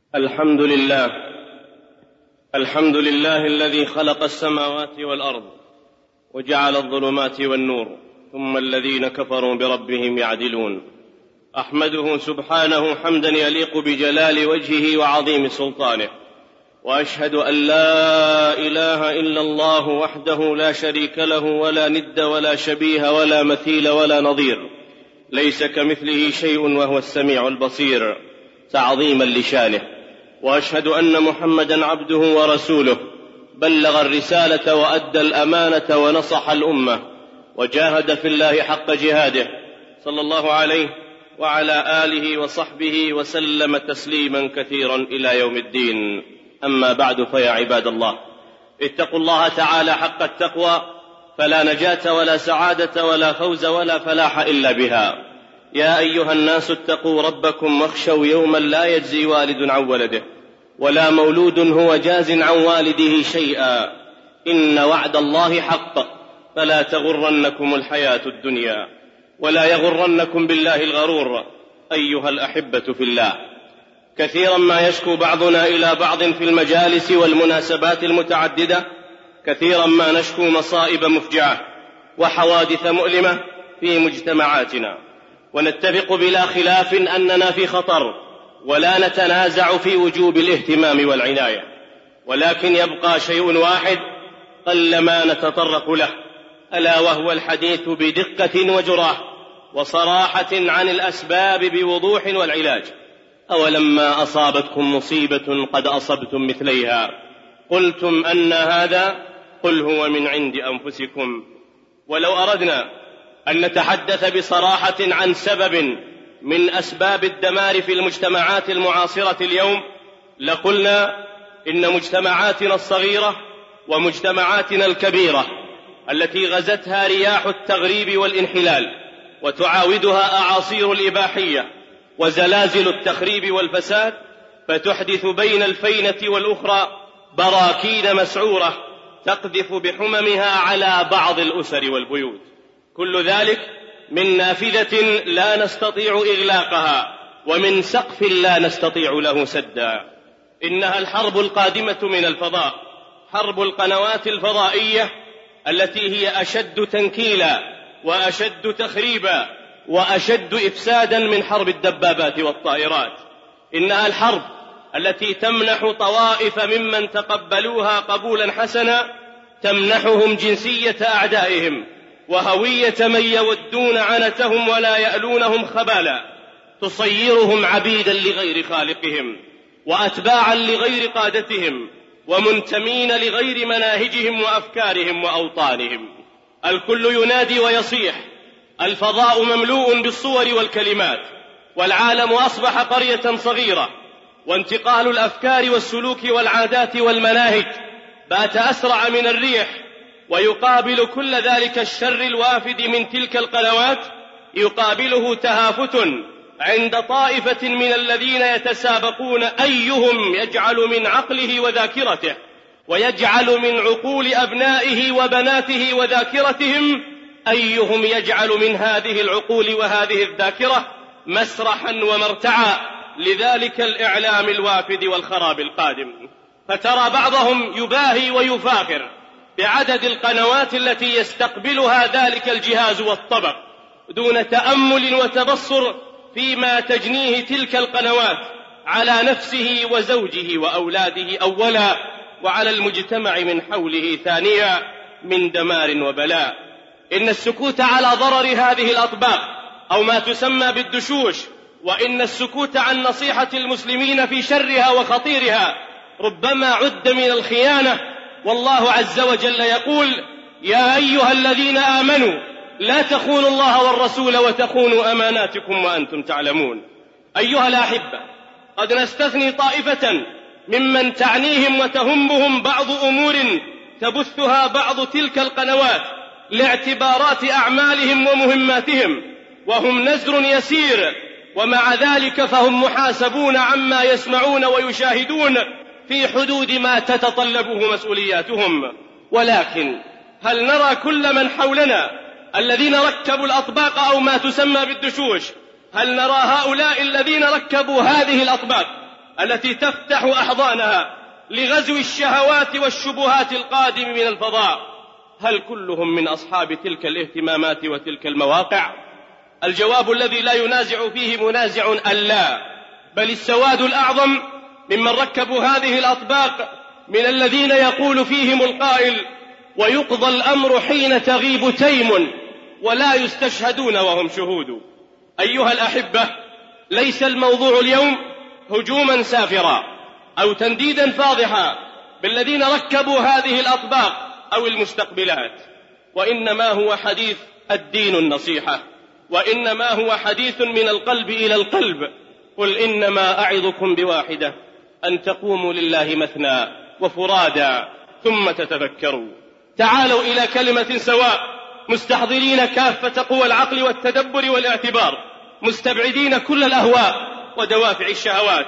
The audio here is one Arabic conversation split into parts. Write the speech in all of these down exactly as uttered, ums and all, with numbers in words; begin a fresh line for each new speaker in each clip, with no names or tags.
الحمد لله الحمد لله الذي خلق السماوات والأرض وجعل الظلمات والنور، ثم الذين كفروا بربهم يعدلون. أحمده سبحانه حمدا يليق بجلال وجهه وعظيم سلطانه، وأشهد أن لا إله إلا الله وحده لا شريك له ولا ند ولا شبيه ولا مثيل ولا نظير، ليس كمثله شيء وهو السميع البصير تعظيما لشانه. وأشهد أن محمدا عبده ورسوله، بلغ الرسالة وأدى الأمانة ونصح الأمة وجاهد في الله حق جهاده، صلى الله عليه وعلى آله وصحبه وسلم تسليما كثيرا إلى يوم الدين. أما بعد، فيا عباد الله، اتقوا الله تعالى حق التقوى، فلا نجاة ولا سعادة ولا فوز ولا فلاح إلا بها. يا أيها الناس اتقوا ربكم واخشوا يوما لا يجزي والد عن ولده ولا مولود هو جاز عن والده شيئا، إن وعد الله حق، فلا تغرنكم الحياة الدنيا ولا يغرنكم بالله الغرور. أيها الأحبة في الله، كثيرا ما يشكو بعضنا إلى بعض في المجالس والمناسبات المتعددة، كثيرا ما نشكو مصائب مفجعة وحوادث مؤلمة في مجتمعاتنا، ونتفق بلا خلاف أننا في خطر، ولا نتنازع في وجوب الاهتمام والعناية، ولكن يبقى شيء واحد قلما نتطرق له، ألا وهو الحديث بدقة وجراح وصراحة عن الأسباب بوضوح والعلاج. أولما أصابتكم مصيبة قد أصبتم مثليها قلتم أن هذا، قل هو من عند أنفسكم. ولو أردنا أن نتحدث بصراحة عن سبب من أسباب الدمار في المجتمعات المعاصرة اليوم، لقلنا إن مجتمعاتنا الصغيرة ومجتمعاتنا الكبيرة التي غزتها رياح التغريب والانحلال وتعاودها أعاصير الإباحية وزلازل التخريب والفساد، فتحدث بين الفينة والأخرى براكين مسعورة تقذف بحممها على بعض الأسر والبيوت، كل ذلك من نافذة لا نستطيع إغلاقها ومن سقف لا نستطيع له سدا. إنها الحرب القادمة من الفضاء، حرب القنوات الفضائية التي هي أشد تنكيلا وأشد تخريبا وأشد إفسادا من حرب الدبابات والطائرات. إنها الحرب التي تمنح طوائف ممن تقبلوها قبولا حسنا، تمنحهم جنسية أعدائهم وهوية من يودون عنتهم ولا يألونهم خبالا، تصيرهم عبيدا لغير خالقهم وأتباعا لغير قادتهم ومنتمين لغير مناهجهم وأفكارهم وأوطانهم. الكل ينادي ويصيح، الفضاء مملوء بالصور والكلمات، والعالم أصبح قرية صغيرة، وانتقال الأفكار والسلوك والعادات والمناهج بات أسرع من الريح. ويقابل كل ذلك الشر الوافد من تلك القنوات، يقابله تهافت عند طائفة من الذين يتسابقون أيهم يجعل من عقله وذاكرته ويجعل من عقول أبنائه وبناته وذاكرتهم، أيهم يجعل من هذه العقول وهذه الذاكرة مسرحا ومرتعا لذلك الإعلام الوافد والخراب القادم. فترى بعضهم يباهي ويفاخر بعدد القنوات التي يستقبلها ذلك الجهاز والطبق، دون تأمل وتبصر فيما تجنيه تلك القنوات على نفسه وزوجه وأولاده أولا، وعلى المجتمع من حوله ثانيا، من دمار وبلاء. إن السكوت على ضرر هذه الأطباق أو ما تسمى بالدشوش، وإن السكوت عن نصيحة المسلمين في شرها وخطيرها ربما عد من الخيانة. والله عز وجل يقول: يا أيها الذين آمنوا لا تخونوا الله والرسول وتخونوا أماناتكم وأنتم تعلمون. أيها الأحبة، قد نستثني طائفة ممن تعنيهم وتهمهم بعض أمور تبثها بعض تلك القنوات لاعتبارات أعمالهم ومهماتهم، وهم نزر يسير، ومع ذلك فهم محاسبون عما يسمعون ويشاهدون في حدود ما تتطلبه مسؤولياتهم. ولكن هل نرى كل من حولنا الذين ركبوا الأطباق أو ما تسمى بالدشوش، هل نرى هؤلاء الذين ركبوا هذه الأطباق التي تفتح أحضانها لغزو الشهوات والشبهات القادم من الفضاء، هل كلهم من أصحاب تلك الاهتمامات وتلك المواقع؟ الجواب الذي لا ينازع فيه منازع ألا، بل السواد الأعظم ممن ركبوا هذه الأطباق من الذين يقول فيهم القائل: ويقضى الأمر حين تغيب تيم ولا يستشهدون وهم شهود. أيها الأحبة، ليس الموضوع اليوم هجوما سافرا أو تنديدا فاضحا بالذين ركبوا هذه الأطباق أو المستقبلات، وإنما هو حديث الدين النصيحة، وإنما هو حديث من القلب إلى القلب. قل إنما أعظكم بواحدة، أن تقوموا لله مثنى وفرادا ثم تتفكروا. تعالوا إلى كلمة سواء، مستحضرين كافة قوى العقل والتدبر والاعتبار، مستبعدين كل الأهواء ودوافع الشهوات،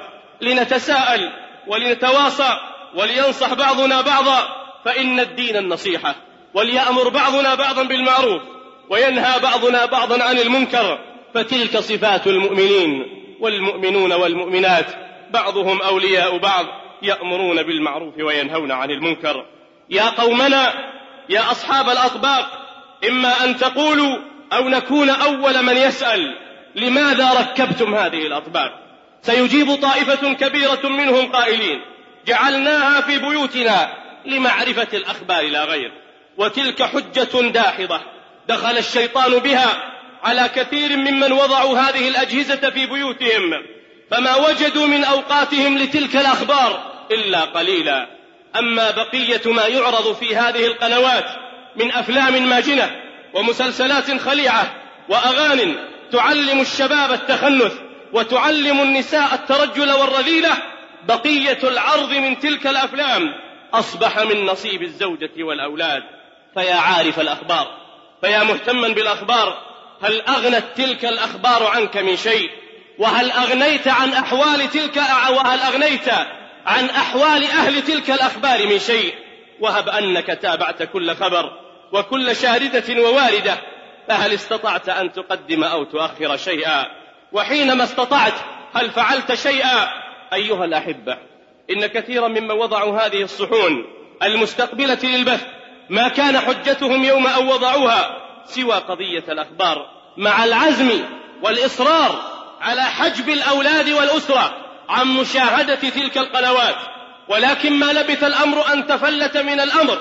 لنتساءل ولنتواصى ولينصح بعضنا بعضا، فإن الدين النصيحة، وليأمر بعضنا بعضا بالمعروف وينهى بعضنا بعضا عن المنكر، فتلك صفات المؤمنين، والمؤمنون والمؤمنات بعضهم أولياء بعض، يأمرون بالمعروف وينهون عن المنكر. يا قومنا، يا أصحاب الأطباق، إما أن تقولوا أو نكون أول من يسأل: لماذا ركبتم هذه الأطباق؟ سيجيب طائفة كبيرة منهم قائلين: جعلناها في بيوتنا لمعرفة الأخبار لا غير. وتلك حجة داحضة دخل الشيطان بها على كثير ممن وضعوا هذه الأجهزة في بيوتهم، فما وجدوا من أوقاتهم لتلك الأخبار إلا قليلا. أما بقية ما يعرض في هذه القنوات من أفلام ماجنة ومسلسلات خليعة وأغاني تعلم الشباب التخنث وتعلم النساء الترجل والرذيلة، بقية العرض من تلك الأفلام أصبح من نصيب الزوجة والأولاد. فيا عارف الأخبار، فيا مهتما بالأخبار، هل أغنت تلك الأخبار عنك من شيء؟ وهل أغنيت عن أحوال تلك وهل أغنيت عن أحوال أهل تلك الأخبار من شيء؟ وهب أنك تابعت كل خبر وكل شاردة وواردة، فهل استطعت أن تقدم أو تؤخر شيئا؟ وحينما استطعت هل فعلت شيئا؟ أيها الأحبة، إن كثيرا ممن وضعوا هذه الصحون المستقبلة للبث ما كان حجتهم يوم أن وضعوها سوى قضية الأخبار، مع العزم والإصرار على حجب الأولاد والأسرة عن مشاهدة تلك القنوات. ولكن ما لبث الأمر أن تفلت من الأمر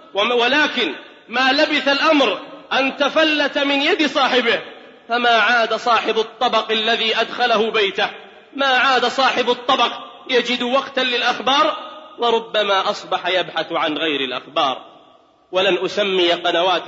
ولكن ما لبث الأمر أن تفلت من يد صاحبه، فما عاد صاحب الطبق الذي أدخله بيته، ما عاد صاحب الطبق يجد وقتا للأخبار، وربما أصبح يبحث عن غير الأخبار. ولن أسمي قنوات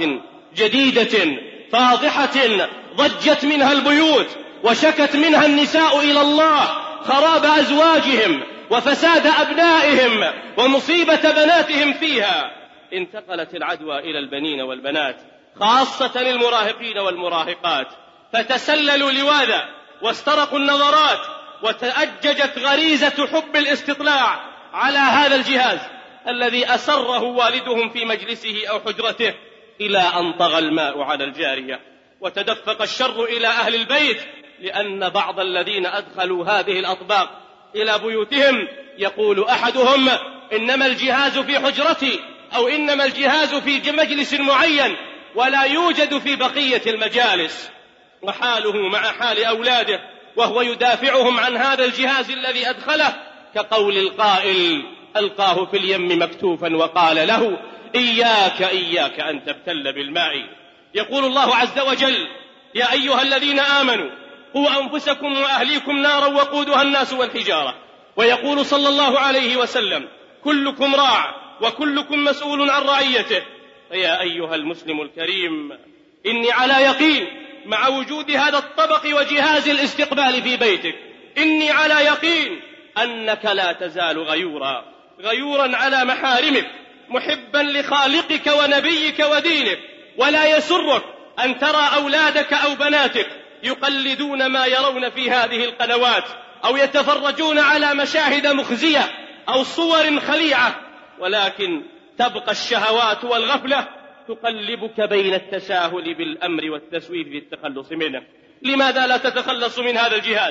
جديدة فاضحة ضجت منها البيوت وشكت منها النساء إلى الله خراب أزواجهم وفساد أبنائهم ومصيبة بناتهم فيها. انتقلت العدوى إلى البنين والبنات، خاصة المراهقين والمراهقات، فتسللوا لواذا واسترقوا النظرات، وتأججت غريزة حب الاستطلاع على هذا الجهاز الذي أسره والدهم في مجلسه أو حجرته، إلى أن طغى الماء على الجارية وتدفق الشر إلى أهل البيت، لأن بعض الذين أدخلوا هذه الأطباق إلى بيوتهم يقول أحدهم: إنما الجهاز في حجرتي، أو إنما الجهاز في مجلس معين ولا يوجد في بقية المجالس. وحاله مع حال أولاده وهو يدافعهم عن هذا الجهاز الذي أدخله كقول القائل: ألقاه في اليم مكتوفا وقال له: إياك إياك أن تبتل بالماء. يقول الله عز وجل: يا أيها الذين آمنوا قوا أنفسكم وأهليكم نارا وقودها الناس والحجارة. ويقول صلى الله عليه وسلم: كلكم راع وكلكم مسؤول عن رعيته. فيا أيها المسلم الكريم، إني على يقين مع وجود هذا الطبق وجهاز الاستقبال في بيتك، إني على يقين أنك لا تزال غيورا غيورا على محارمك، محبا لخالقك ونبيك ودينك، ولا يسرك أن ترى أولادك أو بناتك يقلدون ما يرون في هذه القنوات، أو يتفرجون على مشاهد مخزية أو صور خليعة، ولكن تبقى الشهوات والغفلة تقلبك بين التساهل بالأمر والتسويف في التخلص منه. لماذا لا تتخلص من هذا الجهاز؟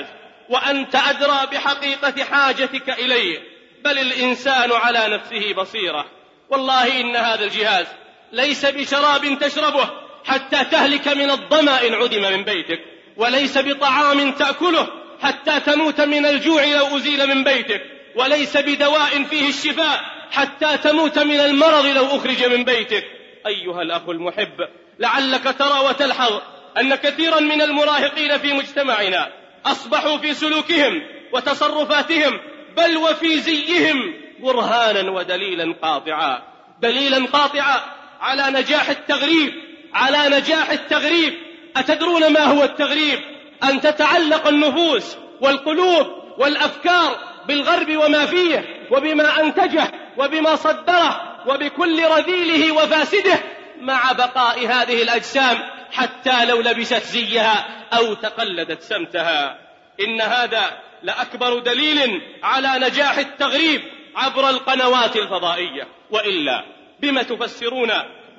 وأنت أدرى بحقيقة حاجتك إليه، بل الإنسان على نفسه بصيرة. والله إن هذا الجهاز ليس بشراب تشربه حتى تهلك من الظمأ إن عدم من بيتك، وليس بطعام تأكله حتى تموت من الجوع لو أزيل من بيتك، وليس بدواء فيه الشفاء حتى تموت من المرض لو أخرج من بيتك. أيها الأخ المحب، لعلك ترى وتلحظ أن كثيرا من المراهقين في مجتمعنا أصبحوا في سلوكهم وتصرفاتهم بل وفي زيهم برهانا ودليلا قاطعا، دليلا قاطعا على نجاح التغريب، على نجاح التغريب. أتدرون ما هو التغريب؟ أن تتعلق النفوس والقلوب والأفكار بالغرب وما فيه وبما أنتجه وبما صدره وبكل رذيله وفاسده، مع بقاء هذه الأجسام حتى لو لبست زيها أو تقلدت سمتها. إن هذا لأكبر دليل على نجاح التغريب عبر القنوات الفضائية. وإلا بما تفسرون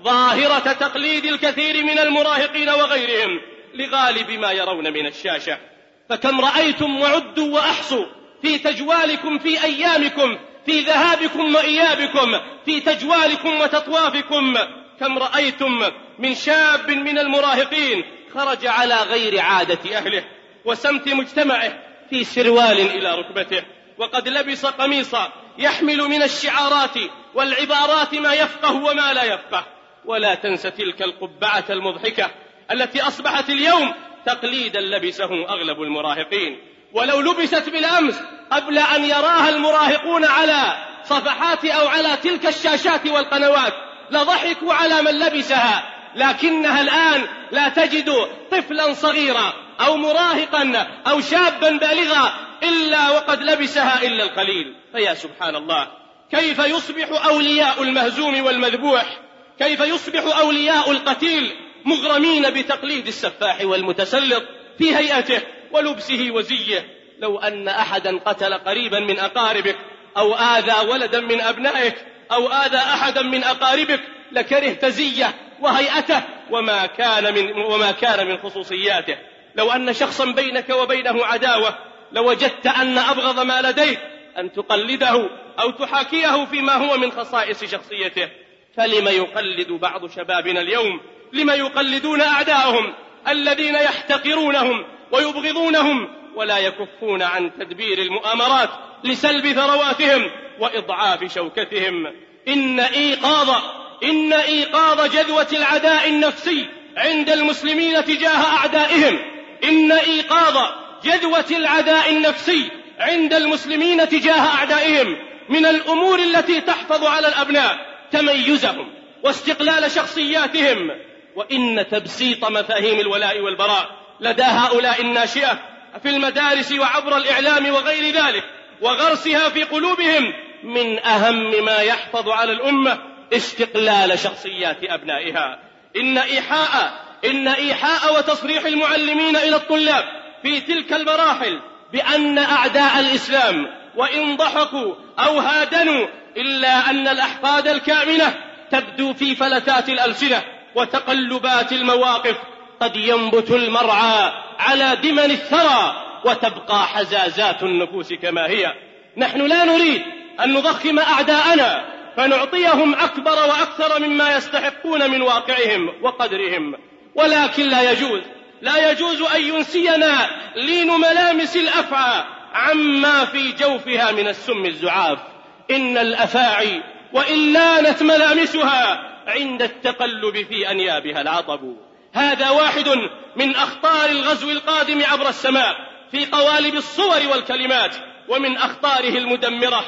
ظاهرة تقليد الكثير من المراهقين وغيرهم لغالب ما يرون من الشاشة؟ فكم رأيتم وعدوا وأحصوا في تجوالكم في أيامكم، في ذهابكم وإيابكم، في تجوالكم وتطوافكم، كم رأيتم من شاب من المراهقين خرج على غير عادة أهله وسمت مجتمعه في سروال إلى ركبته، وقد لبس قميصا يحمل من الشعارات والعبارات ما يفقه وما لا يفقه. ولا تنس تلك القبعة المضحكة التي أصبحت اليوم تقليدا لبسه أغلب المراهقين، ولو لبست بالأمس قبل أن يراها المراهقون على صفحات أو على تلك الشاشات والقنوات لضحكوا على من لبسها، لكنها الآن لا تجد طفلا صغيرا أو مراهقا أو شابا بالغا إلا وقد لبسها إلا القليل. فيا سبحان الله، كيف يصبح أولياء المهزوم والمذبوح، كيف يصبح أولياء القتيل مغرمين بتقليد السفاح والمتسلط في هيئته ولبسه وزيه. لو أن أحدا قتل قريبا من أقاربك أو آذى ولدا من أبنائك أو آذى أحدا من أقاربك لكرهت زيه وهيئته وما كان من, وما كان من خصوصياته. لو أن شخصا بينك وبينه عداوة لوجدت أن أبغض ما لديك أن تقلده أو تحاكيه فيما هو من خصائص شخصيته. فلما يقلد بعض شبابنا اليوم، لما يقلدون أعداءهم الذين يحتقرونهم ويبغضونهم ولا يكفون عن تدبير المؤامرات لسلب ثرواتهم وإضعاف شوكتهم؟ إن إيقاظ إن إيقاظ جذوة العداء النفسي عند المسلمين تجاه أعدائهم إن إيقاظ جذوة العداء النفسي عند المسلمين تجاه أعدائهم من الأمور التي تحفظ على الأبناء تميزهم واستقلال شخصياتهم. وإن تبسيط مفاهيم الولاء والبراء لدى هؤلاء الناشئة في المدارس وعبر الإعلام وغير ذلك وغرسها في قلوبهم من أهم ما يحفظ على الأمة استقلال شخصيات أبنائها. إن إيحاء إن إيحاء وتصريح المعلمين إلى الطلاب في تلك المراحل بأن أعداء الإسلام وإن ضحكوا أو هادنوا إلا أن الأحقاد الكامنة تبدو في فلتات الألسنة وتقلبات المواقف. قد ينبت المرعى على دمن الثرى وتبقى حزازات النفوس كما هي. نحن لا نريد أن نضخم أعداءنا فنعطيهم أكبر وأكثر مما يستحقون من واقعهم وقدرهم، ولكن لا يجوز لا يجوز أن ينسينا لين ملامس الأفعى عما في جوفها من السم الزعاف. إن الأفاعي وإن لانت ملامسها عند التقلب في أنيابها العطب. هذا واحد من أخطار الغزو القادم عبر السماء في قوالب الصور والكلمات، ومن أخطاره المدمرة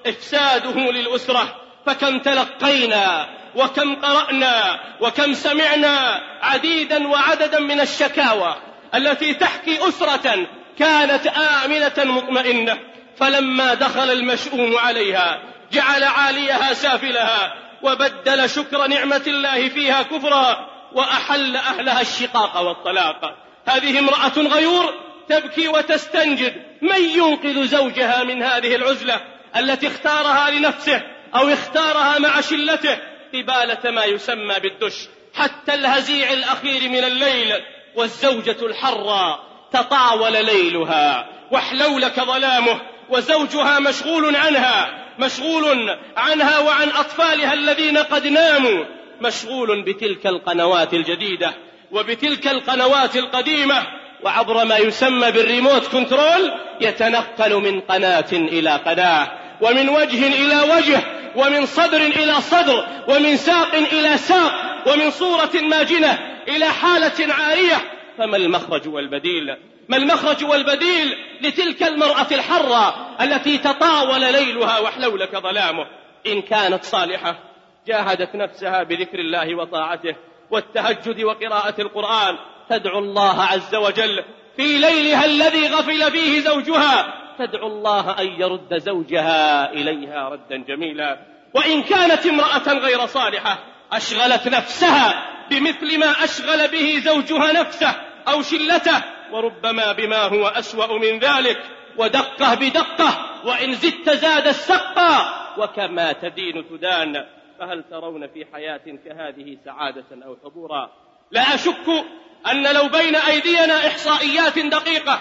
إفساده للأسرة. فكم تلقينا وكم قرأنا وكم سمعنا عديدا وعددا من الشكاوى التي تحكي أسرة كانت آمنة مطمئنة، فلما دخل المشؤوم عليها جعل عاليها سافلها وبدل شكر نعمة الله فيها كفرا وأحل أهلها الشقاق والطلاق. هذه امرأة غيور تبكي وتستنجد من ينقذ زوجها من هذه العزلة التي اختارها لنفسه أو اختارها مع شلته قبالة ما يسمى بالدش حتى الهزيع الأخير من الليل. والزوجة الحرة تطاول ليلها واحلولك ظلامه، وزوجها مشغول عنها مشغول عنها وعن أطفالها الذين قد ناموا، مشغول بتلك القنوات الجديدة وبتلك القنوات القديمة، وعبر ما يسمى بالريموت كنترول يتنقل من قناة إلى قناة، ومن وجه إلى وجه، ومن صدر إلى صدر، ومن ساق إلى ساق، ومن صورة ماجنة إلى حالة عارية. فما المخرج والبديل؟ ما المخرج والبديل لتلك المرأة الحرة التي تطاول ليلها وحلولك ظلامه؟ إن كانت صالحة جاهدت نفسها بذكر الله وطاعته والتهجد وقراءة القرآن، تدعو الله عز وجل في ليلها الذي غفل فيه زوجها، تدعو الله أن يرد زوجها إليها ردا جميلا. وإن كانت امرأة غير صالحة أشغلت نفسها بمثل ما أشغل به زوجها نفسه أو شلته، وربما بما هو أسوأ من ذلك، ودقه بدقه، وإن زدت زاد السقا، وكما تدين تدان. فهل ترون في حياة كهذه سعادة أو حضورا؟ لا أشك أن لو بين أيدينا إحصائيات دقيقة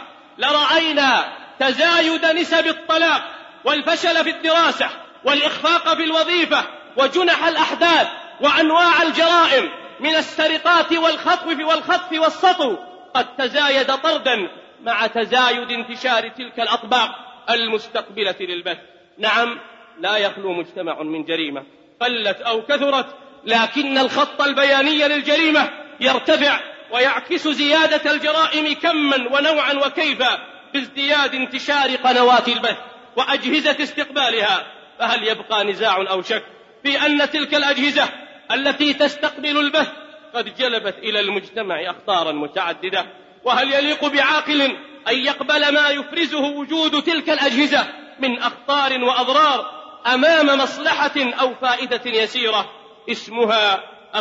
لرأينا تزايد نسب الطلاق والفشل في الدراسة والإخفاق في الوظيفة وجنح الأحداث وأنواع الجرائم من السرقات والخطف والخطف والسطو قد تزايد طردا مع تزايد انتشار تلك الأطباق المستقبلة للبث. نعم، لا يخلو مجتمع من جريمة قلت أو كثرت، لكن الخط البياني للجريمة يرتفع ويعكس زيادة الجرائم كما ونوعا وكيفا بازدياد انتشار قنوات البث وأجهزة استقبالها. فهل يبقى نزاع أو شك في أن تلك الأجهزة التي تستقبل البث قد جلبت إلى المجتمع أخطارا متعددة؟ وهل يليق بعاقل أن يقبل ما يفرزه وجود تلك الأجهزة من أخطار وأضرار أمام مصلحة أو فائدة يسيرة اسمها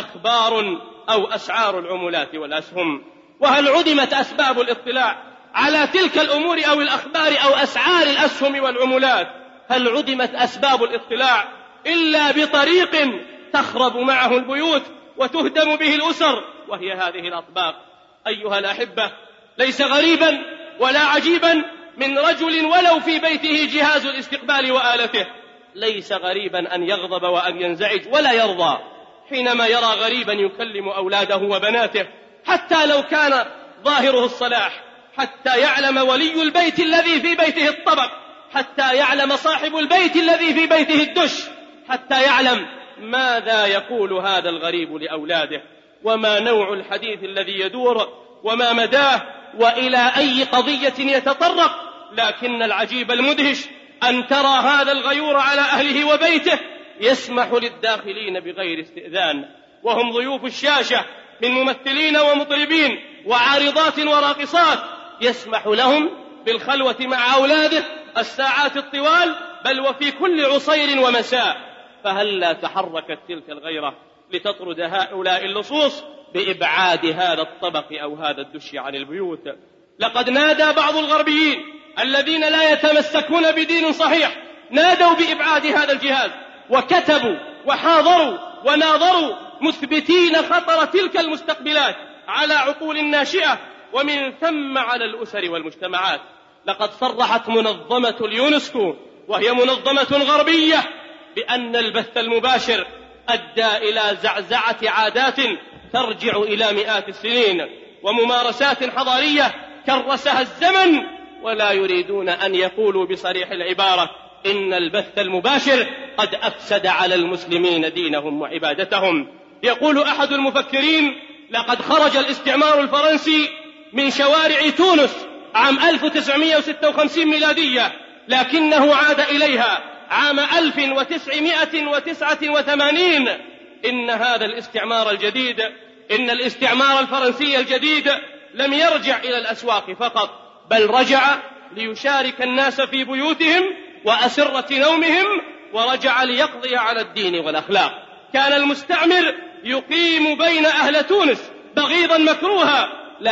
أخبار أو أسعار العملات والأسهم؟ وهل عدمت أسباب الاطلاع على تلك الأمور أو الأخبار أو أسعار الأسهم والعملات؟ هل عدمت أسباب الاطلاع إلا بطريق تخرب معه البيوت وتهدم به الأسر، وهي هذه الأطباق؟ أيها الأحبة، ليس غريبا ولا عجيبا من رجل ولو في بيته جهاز الاستقبال وآلته، ليس غريبا أن يغضب وأن ينزعج ولا يرضى حينما يرى غريبا يكلم أولاده وبناته، حتى لو كان ظاهره الصلاح، حتى يعلم ولي البيت الذي في بيته الطبق، حتى يعلم صاحب البيت الذي في بيته الدش، حتى يعلم ماذا يقول هذا الغريب لأولاده، وما نوع الحديث الذي يدور، وما مداه، وإلى أي قضية يتطرق. لكن العجيب المدهش أن ترى هذا الغيور على أهله وبيته يسمح للداخلين بغير استئذان، وهم ضيوف الشاشة من ممثلين ومطربين وعارضات وراقصات، يسمح لهم بالخلوة مع أولاده الساعات الطوال، بل وفي كل عصير ومساء. فهل لا تحركت تلك الغيرة لتطرد هؤلاء اللصوص بإبعاد هذا الطبق أو هذا الدش عن البيوت؟ لقد نادى بعض الغربيين الذين لا يتمسكون بدين صحيح، نادوا بإبعاد هذا الجهاز، وكتبوا وحاضروا وناظروا مثبتين خطر تلك المستقبلات على عقول الناشئة ومن ثم على الأسر والمجتمعات. لقد صرحت منظمة اليونسكو وهي منظمة غربية بأن البث المباشر أدى إلى زعزعة عادات ترجع إلى مئات السنين وممارسات حضارية كرسها الزمن، ولا يريدون أن يقولوا بصريح العبارة إن البث المباشر قد أفسد على المسلمين دينهم وعبادتهم. يقول أحد المفكرين: لقد خرج الاستعمار الفرنسي من شوارع تونس عام ألف وتسعمائة وستة وخمسين ميلادية، لكنه عاد إليها عام ألف وتسعمائة وتسعة وثمانين. إن هذا الاستعمار الجديد، إن الاستعمار الفرنسي الجديد لم يرجع إلى الأسواق فقط، بل رجع ليشارك الناس في بيوتهم وأسرة نومهم، ورجع ليقضي على الدين والأخلاق. كان المستعمر يقيم بين أهل تونس بغيضا مكروها،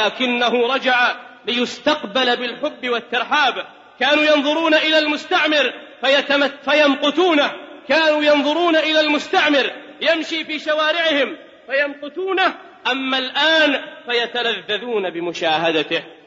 لكنه رجع ليستقبل بالحب والترحاب. كانوا ينظرون إلى المستعمر فيتمت فيمقتونه، كانوا ينظرون إلى المستعمر يمشي في شوارعهم فيمقتونه، أما الآن فيتلذذون بمشاهدته.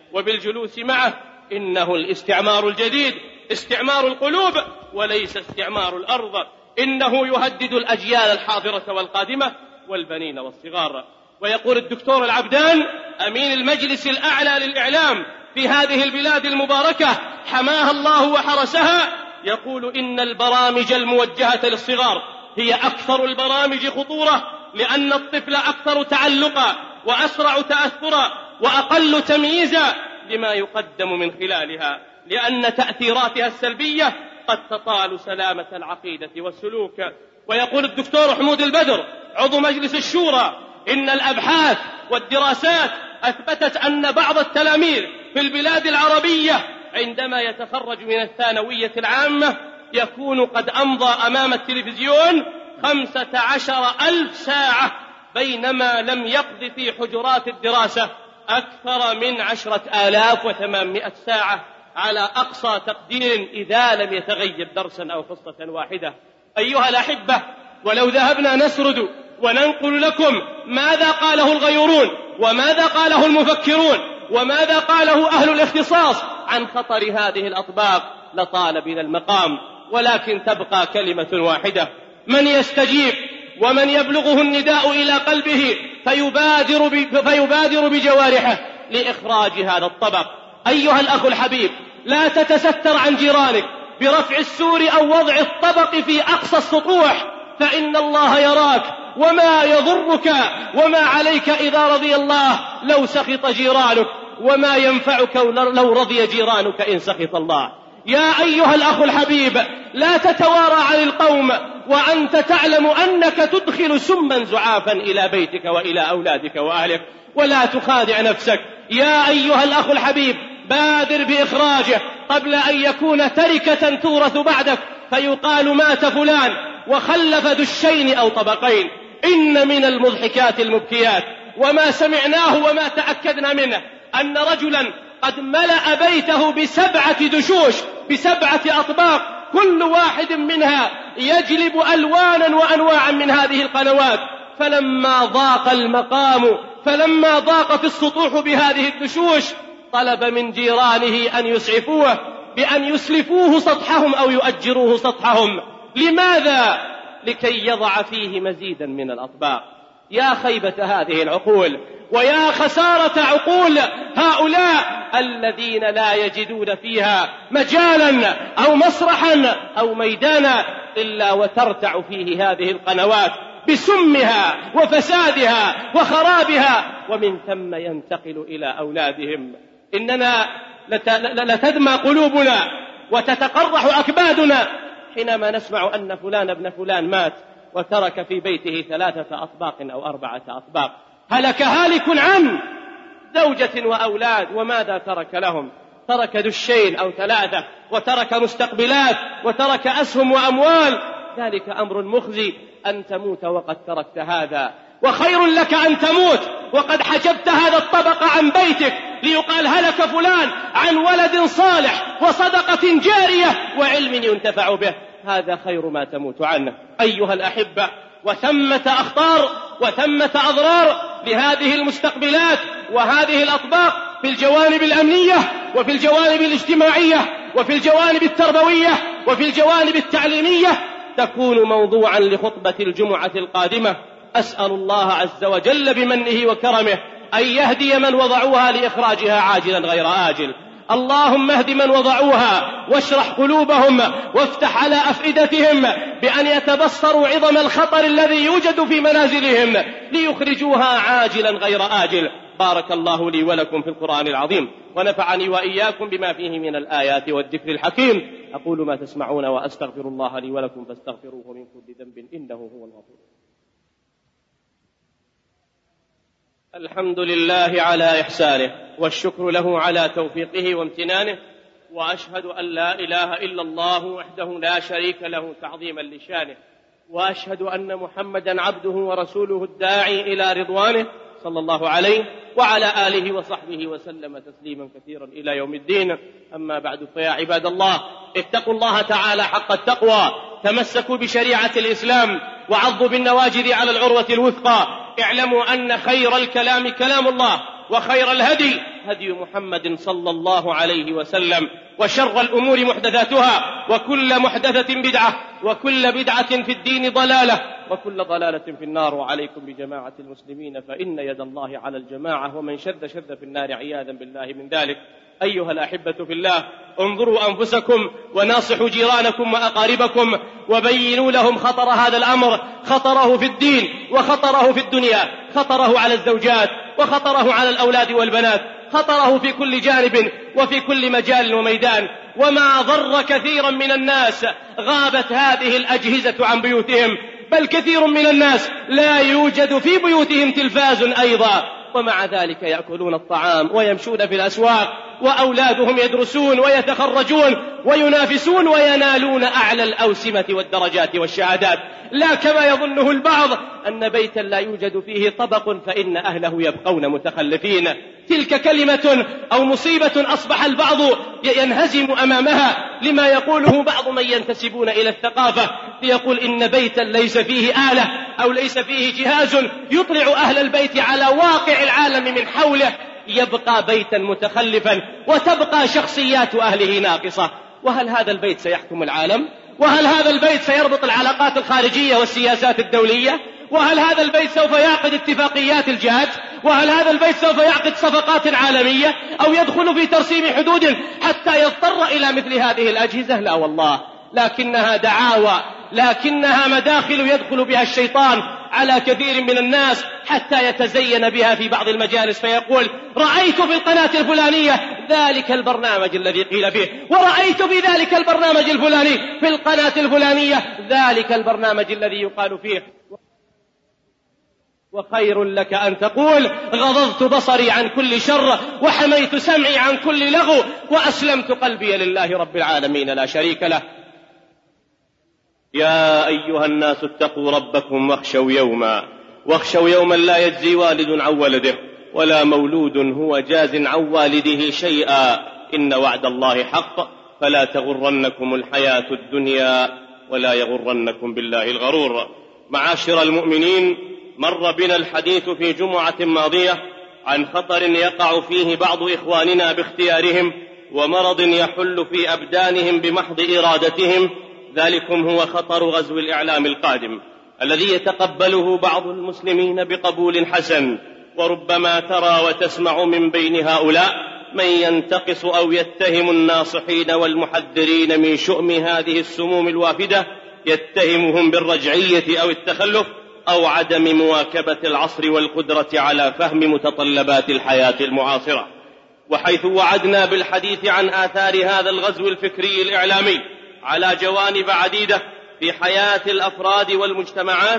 وبالجلوس معه، إنه الاستعمار الجديد استعمار القلوب وليس استعمار الأرض، إنه يهدد الأجيال الحاضرة والقادمة والبنين والصغار. ويقول الدكتور العبدان أمين المجلس الأعلى للإعلام في هذه البلاد المباركة حماها الله وحرسها، يقول إن البرامج الموجهة للصغار هي أكثر البرامج خطورة، لأن الطفل أكثر تعلقا وأسرع تأثرا وأقل تمييزا لما يقدم من خلالها، لأن تأثيراتها السلبية قد تطال سلامة العقيدة والسلوك. ويقول الدكتور حمود البدر عضو مجلس الشورى إن الأبحاث والدراسات أثبتت أن بعض التلاميذ في البلاد العربية عندما يتخرج من الثانوية العامة يكون قد أمضى أمام التلفزيون خمسة عشر ألف ساعة، بينما لم يقض في حجرات الدراسة أكثر من عشرة آلاف وثمانمائة ساعة على أقصى تقدير إذا لم يتغيب درسا أو حصة واحدة. أيها الأحبة، ولو ذهبنا نسرد وننقل لكم ماذا قاله الغيورون وماذا قاله المفكرون وماذا قاله أهل الاختصاص عن خطر هذه الأطباق لطال بنا المقام، ولكن تبقى كلمة واحدة: من يستجيب ومن يبلغه النداء إلى قلبه فيبادر, فيبادر بجوارحه لإخراج هذا الطبق. أيها الأخ الحبيب، لا تتستر عن جيرانك برفع السور أو وضع الطبق في أقصى السطوح، فإن الله يراك وما يضرك وما عليك إذا رضي الله لو سخط جيرانك، وما ينفعك لو رضي جيرانك إن سخط الله. يا أيها الأخ الحبيب، لا تتوارى عن القوم وأنت تعلم أنك تدخل سما زعافا إلى بيتك وإلى أولادك وأهلك، ولا تخادع نفسك. يا أيها الأخ الحبيب، بادر بإخراجه قبل أن يكون تركة تورث بعدك فيقال مات فلان وخلف دشين أو طبقين. إن من المضحكات المبكيات وما سمعناه وما تأكدنا منه أن رجلا قد ملأ بيته بسبعة دشوش بسبعة أطباق، كل واحد منها يجلب ألوانا وأنواعا من هذه القنوات، فلما ضاق المقام فلما ضاقت السطوح بهذه الدشوش طلب من جيرانه أن يسعفوه بأن يسلفوه سطحهم أو يؤجروه سطحهم. لماذا؟ لكي يضع فيه مزيدا من الأطباق. يا خيبة هذه العقول ويا خسارة عقول هؤلاء الذين لا يجدون فيها مجالا أو مسرحا أو ميدانا إلا وترتع فيه هذه القنوات بسمها وفسادها وخرابها، ومن ثم ينتقل إلى أولادهم. إننا لتدمى قلوبنا وتتقرح أكبادنا حينما نسمع أن فلان ابن فلان مات وترك في بيته ثلاثة أطباق أو أربعة أطباق. هلك هالك عن زوجة وأولاد، وماذا ترك لهم؟ ترك دشين أو ثلاثة، وترك مستقبلات، وترك أسهم وأموال. ذلك أمر مخزي أن تموت وقد تركت هذا، وخير لك أن تموت وقد حجبت هذا الطبق عن بيتك ليقال هلك فلان عن ولد صالح وصدقة جارية وعلم ينتفع به. هذا خير ما تموت عنه. أيها الأحبة، وثمة أخطار وثمة أضرار لهذه المستقبلات وهذه الأطباق في الجوانب الأمنية وفي الجوانب الاجتماعية وفي الجوانب التربوية وفي الجوانب التعليمية تكون موضوعا لخطبة الجمعة القادمة. أسأل الله عز وجل بمنه وكرمه أن يهدي من وضعوها لإخراجها عاجلا غير آجل. اللهم اهد من وضعوها واشرح قلوبهم وافتح على أفئدتهم بأن يتبصروا عظم الخطر الذي يوجد في منازلهم ليخرجوها عاجلا غير آجل. بارك الله لي ولكم في القرآن العظيم، ونفعني وإياكم بما فيه من الآيات والذكر الحكيم. أقول ما تسمعون وأستغفر الله لي ولكم فاستغفروه من كل ذنب إنه هو الغفور. الحمد لله على إحسانه، والشكر له على توفيقه وامتنانه، وأشهد أن لا إله إلا الله وحده لا شريك له تعظيما لشانه، وأشهد أن محمدا عبده ورسوله الداعي إلى رضوانه صلى الله عليه وعلى آله وصحبه وسلم تسليما كثيرا إلى يوم الدين. أما بعد، فيا عباد الله، اتقوا الله تعالى حق التقوى، تمسكوا بشريعة الإسلام وعضوا بالنواجذ على العروة الوثقى. اعلموا أن خير الكلام كلام الله، وخير الهدي هدي محمد صلى الله عليه وسلم، وشر الأمور محدثاتها، وكل محدثة بدعة، وكل بدعة في الدين ضلالة، وكل ضلالة في النار. وعليكم بجماعة المسلمين فإن يد الله على الجماعة، ومن شد شد في النار عياذا بالله من ذلك. أيها الأحبة في الله، انظروا أنفسكم وناصحوا جيرانكم وأقاربكم وبينوا لهم خطر هذا الأمر، خطره في الدين وخطره في الدنيا، خطره على الزوجات وخطره على الأولاد والبنات، خطره في كل جانب وفي كل مجال وميدان. وما ضر كثيرا من الناس غابت هذه الأجهزة عن بيوتهم، بل كثير من الناس لا يوجد في بيوتهم تلفاز أيضا، ومع ذلك يأكلون الطعام ويمشون في الأسواق، وأولادهم يدرسون ويتخرجون وينافسون وينالون أعلى الأوسمة والدرجات والشهادات، لا كما يظنه البعض أن بيتا لا يوجد فيه طبق فإن أهله يبقون متخلفين. تلك كلمة أو مصيبة أصبح البعض ينهزم أمامها، لما يقوله بعض من ينتسبون إلى الثقافة، ليقول إن بيتا ليس فيه آلة أو ليس فيه جهاز يطلع أهل البيت على واقع العالم من حوله يبقى بيتا متخلفا، وتبقى شخصيات أهله ناقصة. وهل هذا البيت سيحكم العالم؟ وهل هذا البيت سيربط العلاقات الخارجية والسياسات الدولية؟ وهل هذا البيت سوف يعقد اتفاقيات الجهات؟ وهل هذا البيت سوف يعقد صفقات عالمية أو يدخل في ترسيم حدود حتى يضطر إلى مثل هذه الأجهزة؟ لا والله، لكنها دعاوى، لكنها مداخل يدخل بها الشيطان على كثير من الناس حتى يتزين بها في بعض المجالس، فيقول رأيت في القناة الفلانية ذلك البرنامج الذي قيل فيه، ورأيت في ذلك البرنامج الفلاني في القناة الفلانية ذلك البرنامج الذي يقال فيه. وخير لك أن تقول غضضت بصري عن كل شر وحميت سمعي عن كل لغو وأسلمت قلبي لله رب العالمين لا شريك له. يا أيها الناس اتقوا ربكم واخشوا يوما واخشوا يوما لا يجزي والد عن ولده ولا مولود هو جاز عن والده شيئا إن وعد الله حق فلا تغرنكم الحياة الدنيا ولا يغرنكم بالله الغرور. معاشر المؤمنين، مر بنا الحديث في جمعة ماضية عن خطر يقع فيه بعض إخواننا باختيارهم ومرض يحل في أبدانهم بمحض إرادتهم، ذلكم هو خطر غزو الإعلام القادم الذي يتقبله بعض المسلمين بقبول حسن، وربما ترى وتسمع من بين هؤلاء من ينتقص أو يتهم الناصحين والمحذرين من شؤم هذه السموم الوافدة، يتهمهم بالرجعية أو التخلف أو عدم مواكبة العصر والقدرة على فهم متطلبات الحياة المعاصرة. وحيث وعدنا بالحديث عن آثار هذا الغزو الفكري الإعلامي على جوانب عديدة في حياة الأفراد والمجتمعات،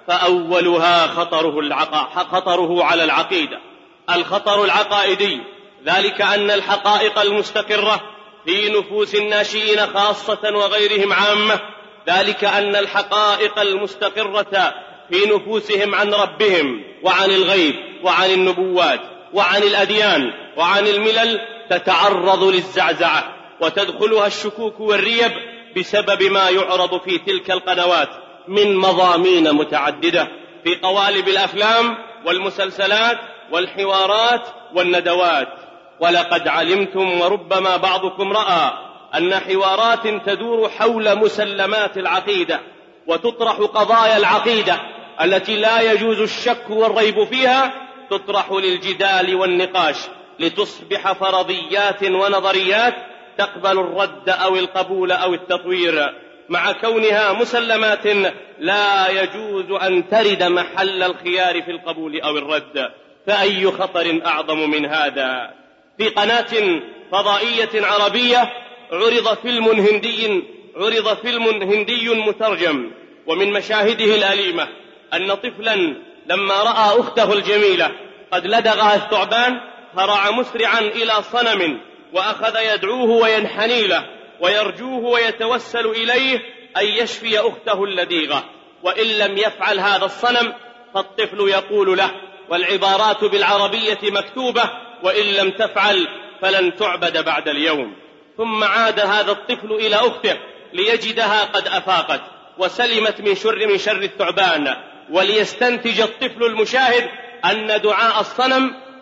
فأولها خطره, العق... خطره على العقيدة، الخطر العقائدي، ذلك أن الحقائق المستقرة في نفوس الناشئين خاصة وغيرهم عامة، ذلك أن الحقائق المستقرة في نفوسهم عن ربهم وعن الغيب وعن النبوات وعن الأديان وعن الملل تتعرض للزعزعة وتدخلها الشكوك والريب بسبب ما يعرض في تلك القنوات من مضامين متعددة في قوالب الأفلام والمسلسلات والحوارات والندوات. ولقد علمتم وربما بعضكم رأى أن حوارات تدور حول مسلمات العقيدة وتطرح قضايا العقيدة التي لا يجوز الشك والريب فيها، تطرح للجدال والنقاش لتصبح فرضيات ونظريات تقبل الرد أو القبول أو التطوير، مع كونها مسلمات لا يجوز أن ترد محل الخيار في القبول أو الرد. فأي خطر أعظم من هذا؟ في قناة فضائية عربية عرض فيلم هندي عرض فيلم هندي مترجم، ومن مشاهده الأليمة أن طفلا لما رأى أخته الجميلة قد لدغها الثعبان هرع مسرعا إلى صنم وأخذ يدعوه وينحني له ويرجوه ويتوسل إليه أن يشفي أخته اللديغة، وإن لم يفعل هذا الصنم فالطفل يقول له، والعبارات بالعربية مكتوبة، وإن لم تفعل فلن تعبد بعد اليوم. ثم عاد هذا الطفل إلى أخته ليجدها قد أفاقت وسلمت من شر من شر الثعبان، وليستنتج الطفل المشاهد أن دعاء الصنم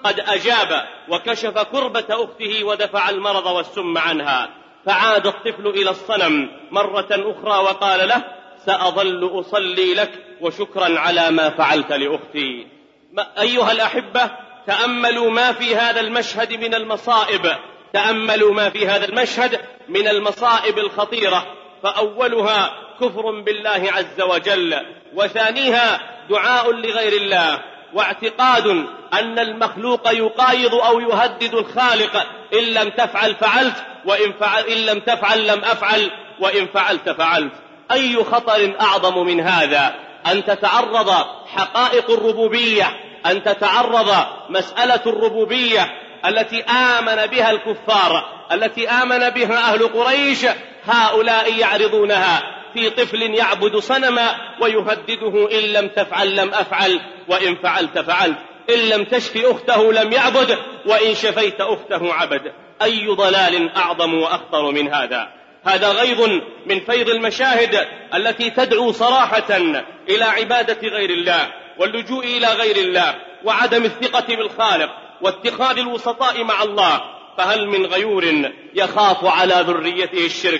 قد أجاب وكشف كربة أخته ودفع المرض والسم عنها، فعاد الطفل إلى الصنم مرة أخرى وقال له: سأظل أصلي لك وشكرا على ما فعلت لأختي. أيها الأحبة، تأملوا ما في هذا المشهد من المصائب، تأملوا ما في هذا المشهد من المصائب الخطيرة، فأولها كفر بالله عز وجل، وثانيها دعاء لغير الله، واعتقاد أن المخلوق يقايض أو يهدد الخالق: إن لم تفعل فعلت، وإن فعل إن لم تفعل لم أفعل، وإن فعلت فعلت. أي خطر أعظم من هذا؟ أن تتعرض حقائق الربوبية، أن تتعرض مسألة الربوبية التي آمن بها الكفار، التي آمن بها أهل قريش، هؤلاء يعرضونها في طفل يعبد صنما ويهدده: إن لم تفعل لم أفعل، وإن فعلت فعلت، إن لم تشفي أخته لم يعبد، وإن شفيت أخته عبد. أي ضلال أعظم وأخطر من هذا؟ هذا غيظ من فيض المشاهد التي تدعو صراحة إلى عبادة غير الله واللجوء إلى غير الله وعدم الثقة بالخالق واتخاذ الوسطاء مع الله. فهل من غيور يخاف على ذريته الشرك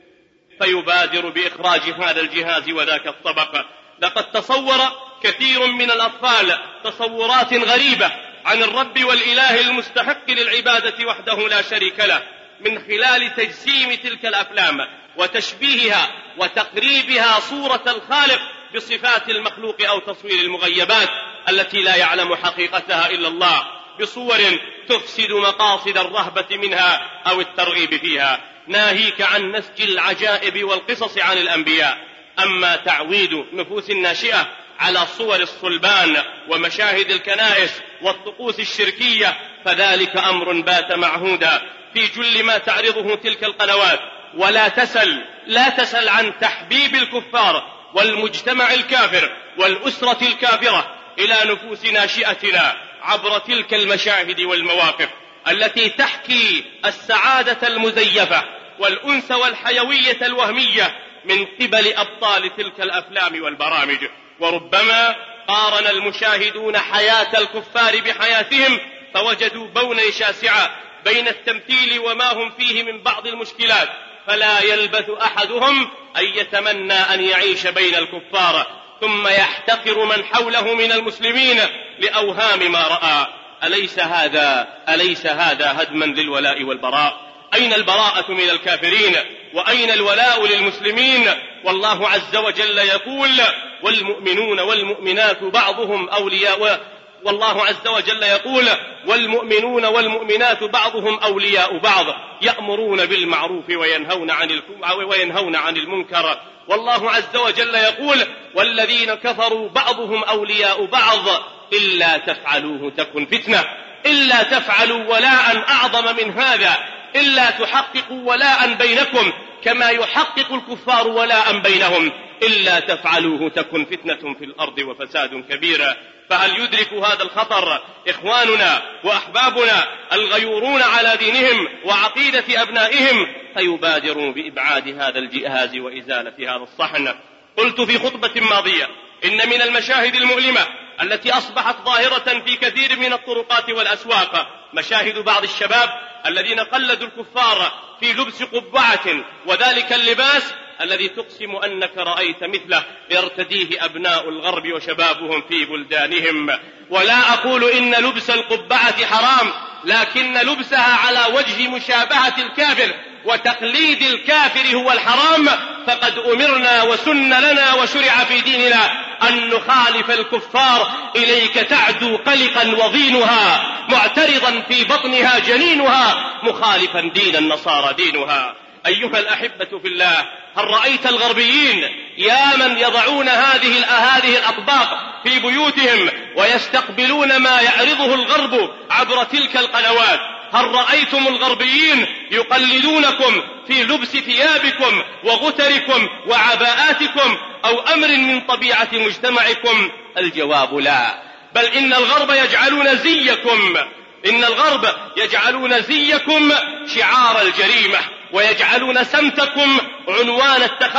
فيبادر بإخراج هذا الجهاز وذاك الطبق؟ لقد تصور كثير من الأطفال تصورات غريبة عن الرب والإله المستحق للعبادة وحده لا شريك له، من خلال تجسيم تلك الأفلام وتشبيهها وتقريبها صورة الخالق بصفات المخلوق أو تصوير المغيبات التي لا يعلم حقيقتها إلا الله، بصور تفسد مقاصد الرهبة منها أو الترغيب فيها. ناهيك عن نسج العجائب والقصص عن الأنبياء. أما تعويد نفوس الناشئة على صور الصلبان ومشاهد الكنائس والطقوس الشركية فذلك أمر بات معهودا في جل ما تعرضه تلك القنوات. ولا تسل لا تسل عن تحبيب الكفار والمجتمع الكافر والأسرة الكافرة إلى نفوس ناشئتنا عبر تلك المشاهد والمواقف التي تحكي السعادة المزيفة والأنس والحيوية الوهمية من قبل أبطال تلك الأفلام والبرامج. وربما قارن المشاهدون حياة الكفار بحياتهم فوجدوا بونا شاسعا بين التمثيل وما هم فيه من بعض المشكلات، فلا يلبث أحدهم أن يتمنى أن يعيش بين الكفار ثم يحتقر من حوله من المسلمين لأوهام ما رأى. أليس هذا أليس هذا هدما للولاء والبراء؟ أين البراءة من الكافرين وأين الولاء للمسلمين؟ والله عز وجل يقول: والمؤمنون والمؤمنات بعضهم أولياء والله عز وجل يقول: والمؤمنون والمؤمنات بعضهم أولياء بعض يأمرون بالمعروف وينهون عن وينهون عن المنكر. والله عز وجل يقول: والذين كفروا بعضهم أولياء بعض إلا تفعلوه تكن فتنة. إلا تفعلوا ولاء أعظم من هذا، إلا تحققوا ولاء بينكم كما يحقق الكفار ولاء بينهم، إلا تفعلوه تكن فتنة في الأرض وفساد كبير. فهل يدرك هذا الخطر إخواننا وأحبابنا الغيورون على دينهم وعقيدة أبنائهم فيبادروا بإبعاد هذا الجهاز وإزالة هذا الصحن؟ قلت في خطبة ماضية إن من المشاهد المؤلمة التي أصبحت ظاهرة في كثير من الطرقات والأسواق مشاهد بعض الشباب الذين قلدوا الكفار في لبس قبعة، وذلك اللباس الذي تقسم أنك رأيت مثله يرتديه أبناء الغرب وشبابهم في بلدانهم. ولا أقول إن لبس القبعة حرام، لكن لبسها على وجه مشابهة الكافر وتقليد الكافر هو الحرام. فقد أمرنا وسن لنا وشرع في ديننا أن نخالف الكفار. إليك تعدو قلقا وضينها معترضا في بطنها جنينها مخالفا دين النصارى دينها. أيها الأحبة في الله، هل رأيت الغربيين يا من يضعون هذه هذه الأطباق في بيوتهم ويستقبلون ما يعرضه الغرب عبر تلك القنوات؟ هل رأيتم الغربيين يقلدونكم في لبس ثيابكم وغتركم وعباءاتكم أو أمر من طبيعة مجتمعكم؟ الجواب لا، بل إن الغرب يجعلون زيكم إن الغرب يجعلون زيكم شعار الجريمة، ويجعلون سمتكم عنوان التخلف،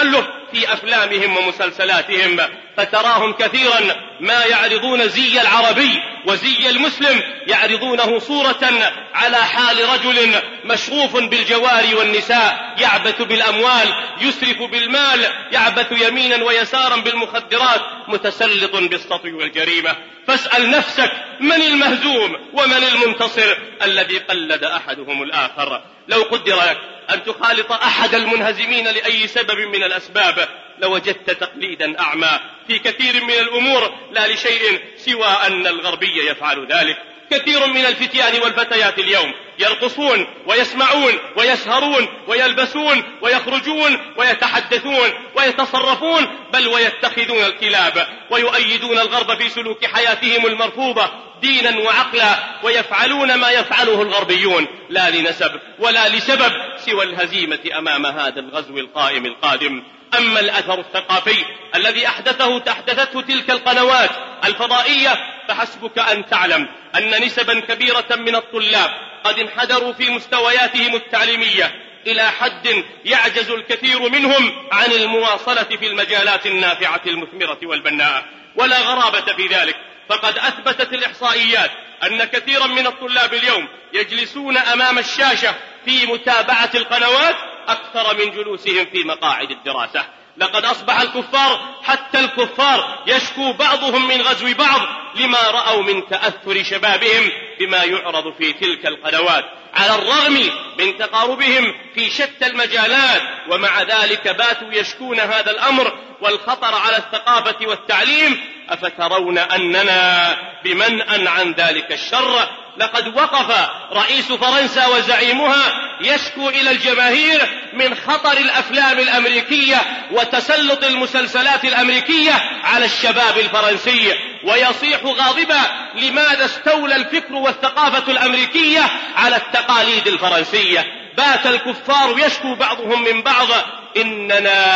في أفلامهم ومسلسلاتهم، فتراهم كثيرا ما يعرضون زي العربي وزي المسلم، يعرضونه صورة على حال رجل مشغوف بالجواري والنساء، يعبث بالأموال، يسرف بالمال، يعبث يمينا ويسارا بالمخدرات، متسلط بالسطو والجريمة. فاسأل نفسك من المهزوم ومن المنتصر الذي قلد أحدهم الآخر؟ لو قدر لك أن تخالط أحد المنهزمين لأي سبب من الأسباب لوجدت تقليدا أعمى في كثير من الأمور، لا لشيء سوى أن الغربي يفعل ذلك. كثير من الفتيان والفتيات اليوم يرقصون ويسمعون ويسهرون ويلبسون ويخرجون ويتحدثون ويتصرفون، بل ويتخذون الكلاب ويؤيدون الغرب في سلوك حياتهم المرفوضة دينا وعقلا، ويفعلون ما يفعله الغربيون لا لنسب ولا لسبب سوى الهزيمة أمام هذا الغزو القائم القادم. أما الأثر الثقافي الذي أحدثه تحدثته تلك القنوات الفضائية، فحسبك أن تعلم أن نسبا كبيرة من الطلاب قد انحدروا في مستوياتهم التعليمية إلى حد يعجز الكثير منهم عن المواصلة في المجالات النافعة المثمرة والبناءة. ولا غرابة في ذلك، فقد أثبتت الإحصائيات أن كثيرا من الطلاب اليوم يجلسون أمام الشاشة في متابعة القنوات أكثر من جلوسهم في مقاعد الدراسة. لقد أصبح الكفار، حتى الكفار، يشكو بعضهم من غزو بعض لما رأوا من تأثر شبابهم بما يعرض في تلك القنوات، على الرغم من تقاربهم في شتى المجالات، ومع ذلك باتوا يشكون هذا الأمر والخطر على الثقافة والتعليم. أفترون أننا بمنأ عن ذلك الشر؟ لقد وقف رئيس فرنسا وزعيمها يشكو إلى الجماهير من خطر الأفلام الأمريكية وتسلط المسلسلات الأمريكية على الشباب الفرنسي، ويصيح غاضبا لماذا استولى الفكر والثقافة الأمريكية على التقاليد الفرنسية. بات الكفار يشكو بعضهم من بعض إننا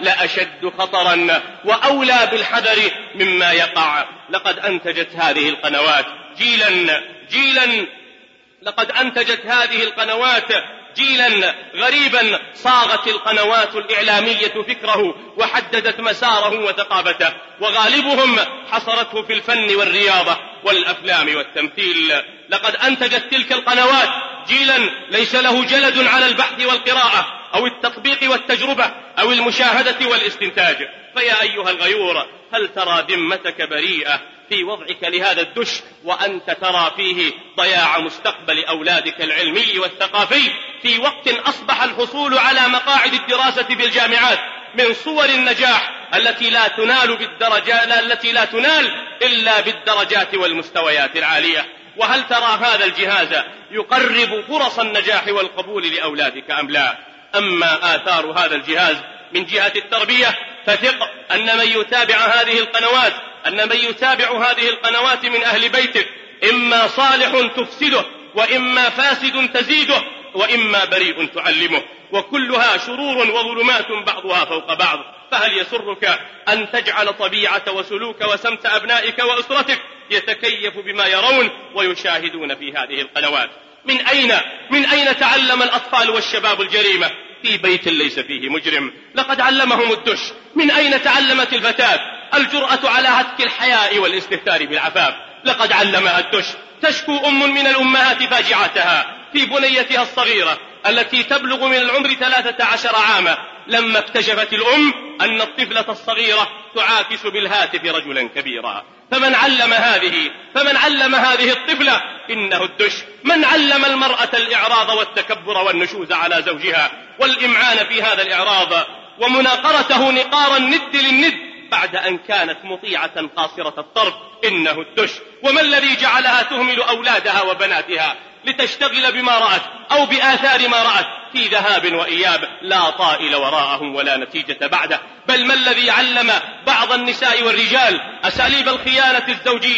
لأشد خطرا وأولى بالحذر مما يقع. لقد أنتجت هذه القنوات جيلا جيلا لقد أنتجت هذه القنوات جيلا غريبا، صاغت القنوات الإعلامية فكره وحددت مساره وثقافته، وغالبهم حصرته في الفن والرياضة والأفلام والتمثيل. لقد أنتجت تلك القنوات جيلا ليس له جلد على البحث والقراءة أو التطبيق والتجربة أو المشاهدة والاستنتاج. فيا أيها الغيور، هل ترى ذمتك بريئة في وضعك لهذا الدش وأنت ترى فيه ضياع مستقبل أولادك العلمي والثقافي، في وقت أصبح الحصول على مقاعد الدراسة بالجامعات من صور النجاح التي لا تنال بالدرجات التي لا تنال إلا بالدرجات والمستويات العالية؟ وهل ترى هذا الجهاز يقرب فرص النجاح والقبول لأولادك أم لا؟ أما آثار هذا الجهاز من جهة التربية، فثق أن من يتابع هذه القنوات أن من يتابع هذه القنوات من أهل بيتك إما صالح تفسده، وإما فاسد تزيده، وإما بريء تعلمه، وكلها شرور وظلمات بعضها فوق بعض. فهل يسرك أن تجعل طبيعة وسلوك وسمت أبنائك وأسرتك يتكيف بما يرون ويشاهدون في هذه القنوات؟ من أين من أين تعلم الأطفال والشباب الجريمة؟ في بيت ليس فيه مجرم. لقد علمهم الدش. من أين تعلمت الفتاة الجرأة على هتك الحياء والاستهتار بالعفاف؟ لقد علمها الدش. تشكو أم من الأمهات فاجعتها في بنيتها الصغيرة التي تبلغ من العمر ثلاثة عشر عاما، لما اكتشفت الأم أن الطفلة الصغيرة تعاكس بالهاتف رجلا كبيرا. فمن علم هذه فمن علم هذه الطفلة؟ إنه الدش. من علم المرأة الإعراض والتكبر والنشوز على زوجها والإمعان في هذا الإعراض ومناقرته نقار الند للند بعد أن كانت مطيعة قاصرة الطرف؟ إنه الدش. وما الذي جعلها تهمل أولادها وبناتها لتشتغل بما رأت أو بآثار ما رأت في ذهاب وإياب لا طائل وراءهم ولا نتيجة بعده؟ بل ما الذي علم بعض النساء والرجال أساليب الخيانة الزوجية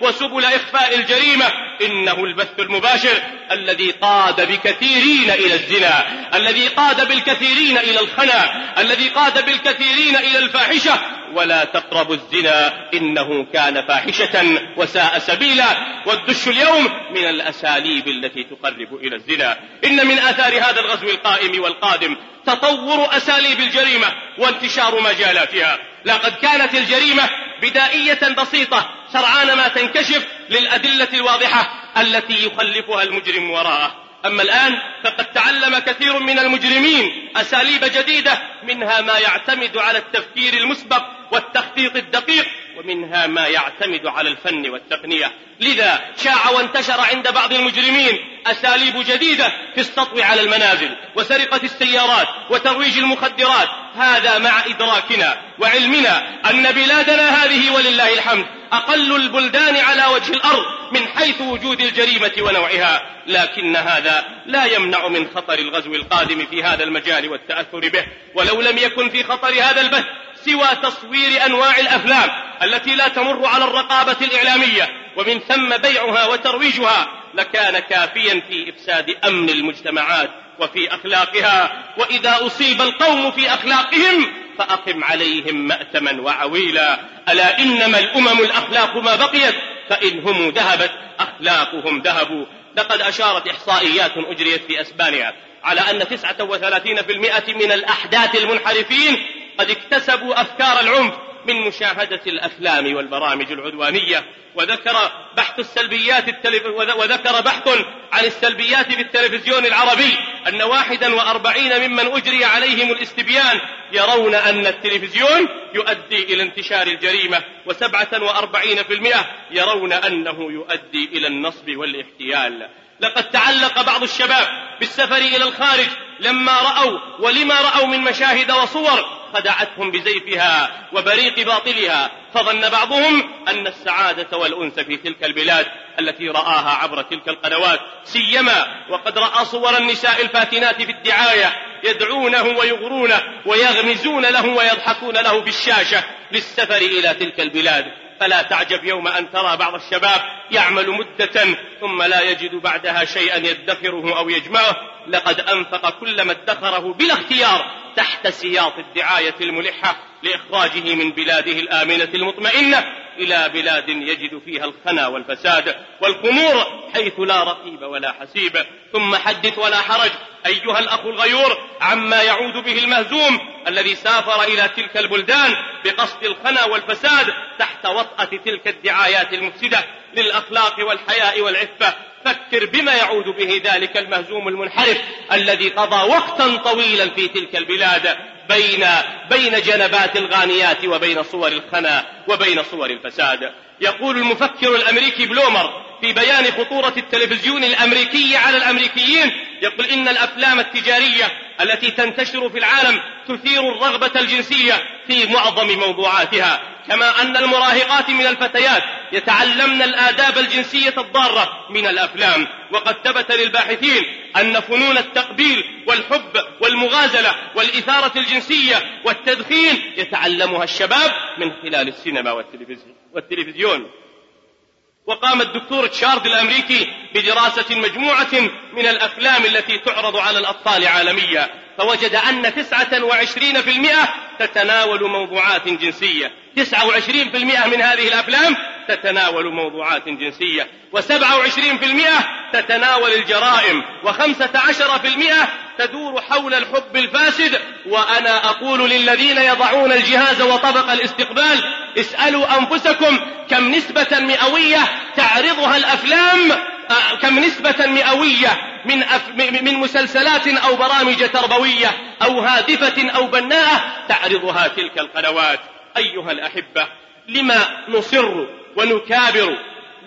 وسبل إخفاء الجريمة إنه البث المباشر الذي قاد بكثيرين إلى الزنا، الذي قاد بالكثيرين إلى الخنا، الذي قاد بالكثيرين إلى الفاحشة. ولا تقربوا الزنا إنه كان فاحشة وساء سبيلا. والدش اليوم من الأساليب التي تقرب إلى الزنا. إن من آثار هذا الغزو القائم والقادم تطور أساليب الجريمة وانتشار مجالاتها. لقد كانت الجريمة بدائية بسيطة سرعان ما تنكشف للأدلة الواضحة التي يخلفها المجرم وراءه. أما الآن فقد تعلم كثير من المجرمين أساليب جديدة، منها ما يعتمد على التفكير المسبق والتخطيط الدقيق، ومنها ما يعتمد على الفن والتقنية. لذا شاع وانتشر عند بعض المجرمين أساليب جديدة في السطو على المنازل وسرقة السيارات وترويج المخدرات. هذا مع إدراكنا وعلمنا أن بلادنا هذه ولله الحمد أقل البلدان على وجه الأرض من حيث وجود الجريمة ونوعها، لكن هذا لا يمنع من خطر الغزو القادم في هذا المجال والتأثر به. ولو لم يكن في خطر هذا البث سوى تصوير أنواع الأفلام التي لا تمر على الرقابة الإعلامية ومن ثم بيعها وترويجها لكان كافيا في إفساد أمن المجتمعات وفي أخلاقها. وإذا أصيب القوم في أخلاقهم فأقم عليهم مأتما وعويلا. ألا إنما الأمم الأخلاق ما بقيت، فإن هم ذهبت أخلاقهم ذهبوا. لقد أشارت إحصائيات أجريت في أسبانيا على أن تسعة وثلاثين بالمئة من الأحداث المنحرفين قد اكتسبوا أفكار العنف من مشاهدة الأفلام والبرامج العدوانية. وذكر بحث السلبيات التلف... وذكر بحث عن السلبيات في التلفزيون العربي أن واحدا وأربعين ممن أجري عليهم الاستبيان يرون أن التلفزيون يؤدي إلى انتشار الجريمة، وسبعة وأربعين بالمئة يرون أنه يؤدي إلى النصب والاحتيال. لقد تعلق بعض الشباب بالسفر إلى الخارج لما رأوا ولما رأوا من مشاهد وصور خدعتهم بزيفها وبريق باطلها، فظن بعضهم أن السعادة والأنس في تلك البلاد التي رآها عبر تلك القنوات، سيما وقد رأى صور النساء الفاتنات في الدعاية يدعونه ويغرونه ويغمزون له ويضحكون له بالشاشة للسفر إلى تلك البلاد. فلا تعجب يوم أن ترى بعض الشباب يعمل مدة ثم لا يجد بعدها شيئا يدخره أو يجمعه. لقد أنفق كل ما ادخره بلا اختيار تحت سياط الدعاية الملحة لإخراجه من بلاده الآمنة المطمئنة إلى بلاد يجد فيها الخنا والفساد والخمور حيث لا رقيب ولا حسيب. ثم حدث ولا حرج أيها الأخ الغيور عما يعود به المهزوم الذي سافر إلى تلك البلدان بقصد الخنا والفساد تحت وطأة تلك الدعايات المفسدة للأخلاق والحياء والعفة. فكر بما يعود به ذلك المهزوم المنحرف الذي قضى وقتا طويلا في تلك البلاد بين, بين جنبات الغانيات وبين صور الخنا وبين صور الفساد. يقول المفكر الأمريكي بلومر في بيان خطورة التلفزيون الأمريكي على الأمريكيين، يقول إن الأفلام التجارية التي تنتشر في العالم تثير الرغبة الجنسية في معظم موضوعاتها، كما أن المراهقات من الفتيات يتعلمن الآداب الجنسية الضارة من الأفلام. وقد ثبت للباحثين أن فنون التقبيل والحب والمغازلة والإثارة الجنسية والتدخين يتعلمها الشباب من خلال السينما والتلفزيون. وقام الدكتور تشارد الأمريكي بدراسة مجموعة من الأفلام التي تعرض على الأطفال عالميا، فوجد أن تسعة وعشرين بالمئة تتناول موضوعات جنسية. تسعة وعشرين بالمئة من هذه الأفلام تتناول موضوعات جنسية، وسبعة وعشرين بالمئة تتناول الجرائم، وخمسة عشر بالمئة تدور حول الحب الفاسد. وأنا أقول للذين يضعون الجهاز وطبق الاستقبال اسألوا أنفسكم كم نسبة مئوية تعرضها الأفلام، كم نسبة مئوية من, أف... من مسلسلات أو برامج تربوية أو هادفة أو بناءة تعرضها تلك القنوات. أيها الأحبة، لما نصر ونكابر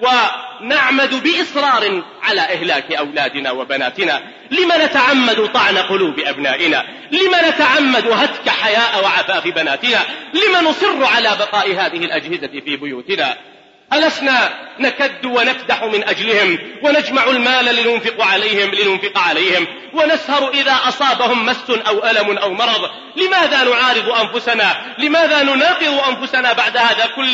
ونعمد بإصرار على إهلاك أولادنا وبناتنا؟ لما نتعمد طعن قلوب أبنائنا؟ لما نتعمد هتك حياء وعفاف بناتنا؟ لما نصر على بقاء هذه الأجهزة في بيوتنا؟ ألسنا نكد ونكدح من أجلهم ونجمع المال لننفق عليهم لننفق عليهم ونسهر إذا أصابهم مس أو ألم أو مرض؟ لماذا نعارض أنفسنا؟ لماذا نناقض أنفسنا بعد هذا كله؟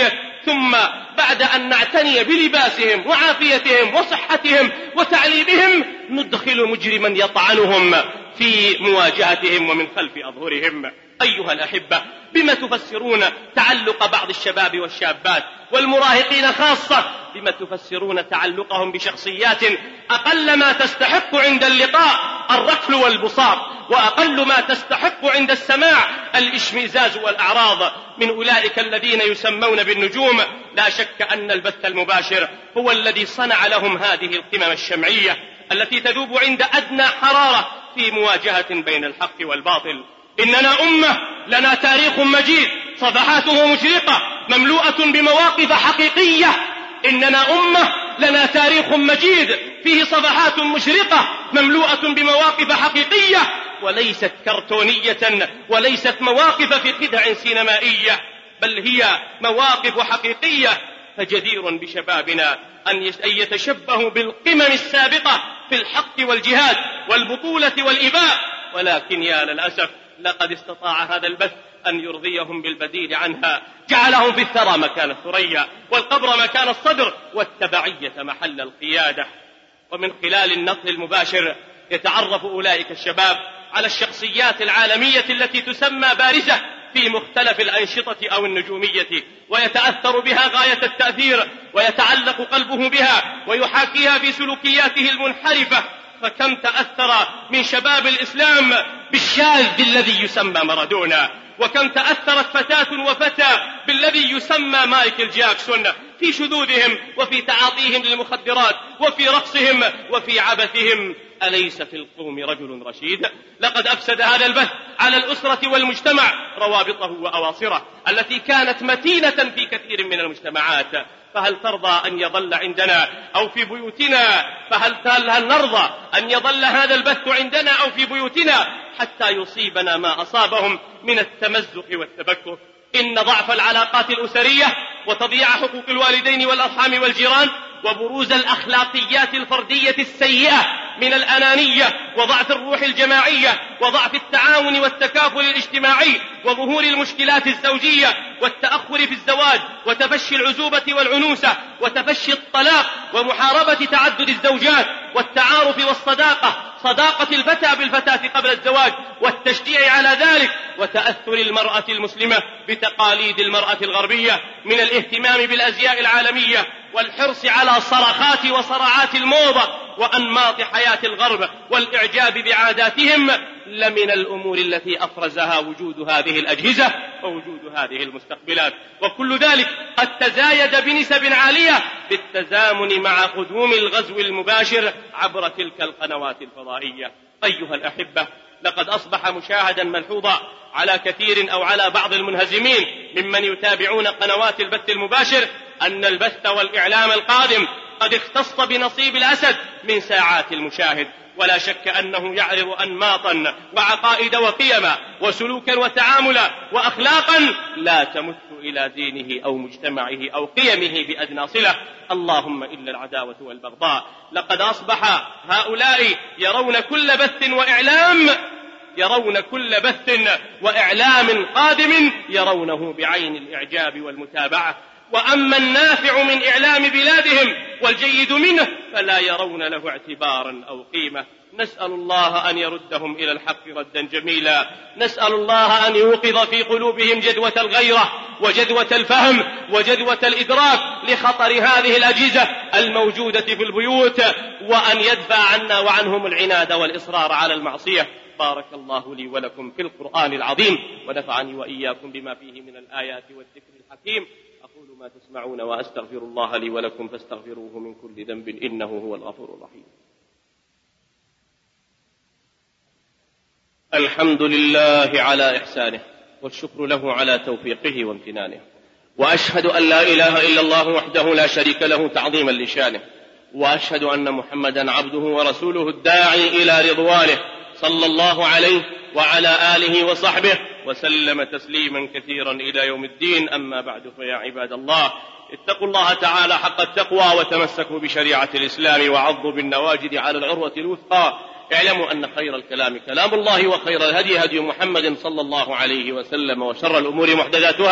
ثم بعد أن نعتني بلباسهم وعافيتهم وصحتهم وتعليمهم ندخل مجرما يطعنهم في مواجهتهم ومن خلف أظهرهم. أيها الأحبة، بما تفسرون تعلق بعض الشباب والشابات والمراهقين خاصة، بما تفسرون تعلقهم بشخصيات أقل ما تستحق عند اللقاء الركل والبصاق، وأقل ما تستحق عند السماع الإشمئزاز والأعراض من أولئك الذين يسمون بالنجوم؟ لا شك أن البث المباشر هو الذي صنع لهم هذه القمم الشمعية التي تذوب عند أدنى حرارة في مواجهة بين الحق والباطل. إننا أمة لنا تاريخ مجيد صفحاته مشرقة مملوءة بمواقف حقيقية. إننا أمة لنا تاريخ مجيد فيه صفحات مشرقة مملوءة بمواقف حقيقية وليست كرتونية وليست مواقف في خدع سينمائية، بل هي مواقف حقيقية. فجدير بشبابنا أن يتشبهوا بالقمم السابقة في الحق والجهاد والبطولة والإباء، ولكن يا للأسف لقد استطاع هذا البث أن يرضيهم بالبديل عنها، جعلهم في الثرى مكان الثريا والقبر مكان الصدر والتبعية محل القيادة. ومن خلال النقل المباشر يتعرف أولئك الشباب على الشخصيات العالمية التي تسمى بارزة في مختلف الأنشطة أو النجومية، ويتأثر بها غاية التأثير ويتعلق قلبه بها ويحاكيها في سلوكياته المنحرفة. فكم تأثر من شباب الإسلام بالشاذ الذي يسمى مارادونا، وكم تأثرت فتاة وفتى بالذي يسمى مايكل جاكسون في شذوذهم وفي تعاطيهم للمخدرات وفي رقصهم وفي عبثهم. أليس في القوم رجل رشيد؟ لقد أفسد هذا البث على الأسرة والمجتمع روابطه وأواصره التي كانت متينة في كثير من المجتمعات. فهل ترضى أن يظل عندنا أو في بيوتنا فهل هل نرضى أن يظل هذا البث عندنا أو في بيوتنا حتى يصيبنا ما أصابهم من التمزق والتبكر؟ إن ضعف العلاقات الأسرية وتضييع حقوق الوالدين والأرحام والجيران وبروز الأخلاقيات الفردية السيئة من الأنانية وضعف الروح الجماعية وضعف التعاون والتكافل الاجتماعي وظهور المشكلات الزوجية والتأخر في الزواج وتفشي العزوبة والعنوسة وتفشي الطلاق ومحاربة تعدد الزوجات والتعارف والصداقة، صداقة الفتى بالفتاة قبل الزواج والتشجيع على ذلك، وتأثر المرأة المسلمة بتقاليد المرأة الغربية من الاهتمام بالأزياء العالمية والحرص على صرخات وصرعات الموضة وأنماط حياة الغرب والإعجاب بعاداتهم لمن الأمور التي أفرزها وجود هذه الأجهزة ووجود هذه المستقبلات. وكل ذلك قد تزايد بنسب عالية بالتزامن مع قدوم الغزو المباشر عبر تلك القنوات الفضائية. أيها الأحبة، لقد أصبح مشاهدا ملحوظا على كثير أو على بعض المنهزمين ممن يتابعون قنوات البث المباشر أن البث والإعلام القادم قد اختص بنصيب الأسد من ساعات المشاهد، ولا شك أنه يعرض أنماطا وعقائد وقيما وسلوكا وتعاملا وأخلاقا لا تمت إلى دينه أو مجتمعه أو قيمه بأدنى صلة. اللهم إلا العداوة والبغضاء. لقد أصبح هؤلاء يرون كل بث وإعلام يرون كل بث وإعلام قادم يرونه بعين الإعجاب والمتابعة، وأما النافع من إعلام بلادهم والجيد منه فلا يرون له اعتبارا أو قيمة. نسأل الله أن يردهم إلى الحق ردا جميلا، نسأل الله أن يوقظ في قلوبهم جدوة الغيرة وجدوة الفهم وجدوة الإدراك لخطر هذه الأجهزة الموجودة في البيوت، وأن يدفع عنا وعنهم العناد والإصرار على المعصية. بارك الله لي ولكم في القرآن العظيم، ونفعني وإياكم بما فيه من الآيات والذكر الحكيم. أقول ما تسمعون وأستغفر الله لي ولكم فاستغفروه من كل ذنب إنه هو الغفور الرحيم. الحمد لله على إحسانه، والشكر له على توفيقه وامتنانه، وأشهد أن لا إله إلا الله وحده لا شريك له تعظيما لشانه، وأشهد أن محمدا عبده ورسوله الداعي إلى رضوانه صلى الله عليه وعلى آله وصحبه وسلم تسليما كثيرا إلى يوم الدين. أما بعد، فيا عباد الله، اتقوا الله تعالى حق التقوى وتمسكوا بشريعة الإسلام وعضوا بالنواجذ على العروة الوثقى. اعلموا أن خير الكلام كلام الله، وخير الهدي هدي محمد صلى الله عليه وسلم، وشر الأمور محدثاتها،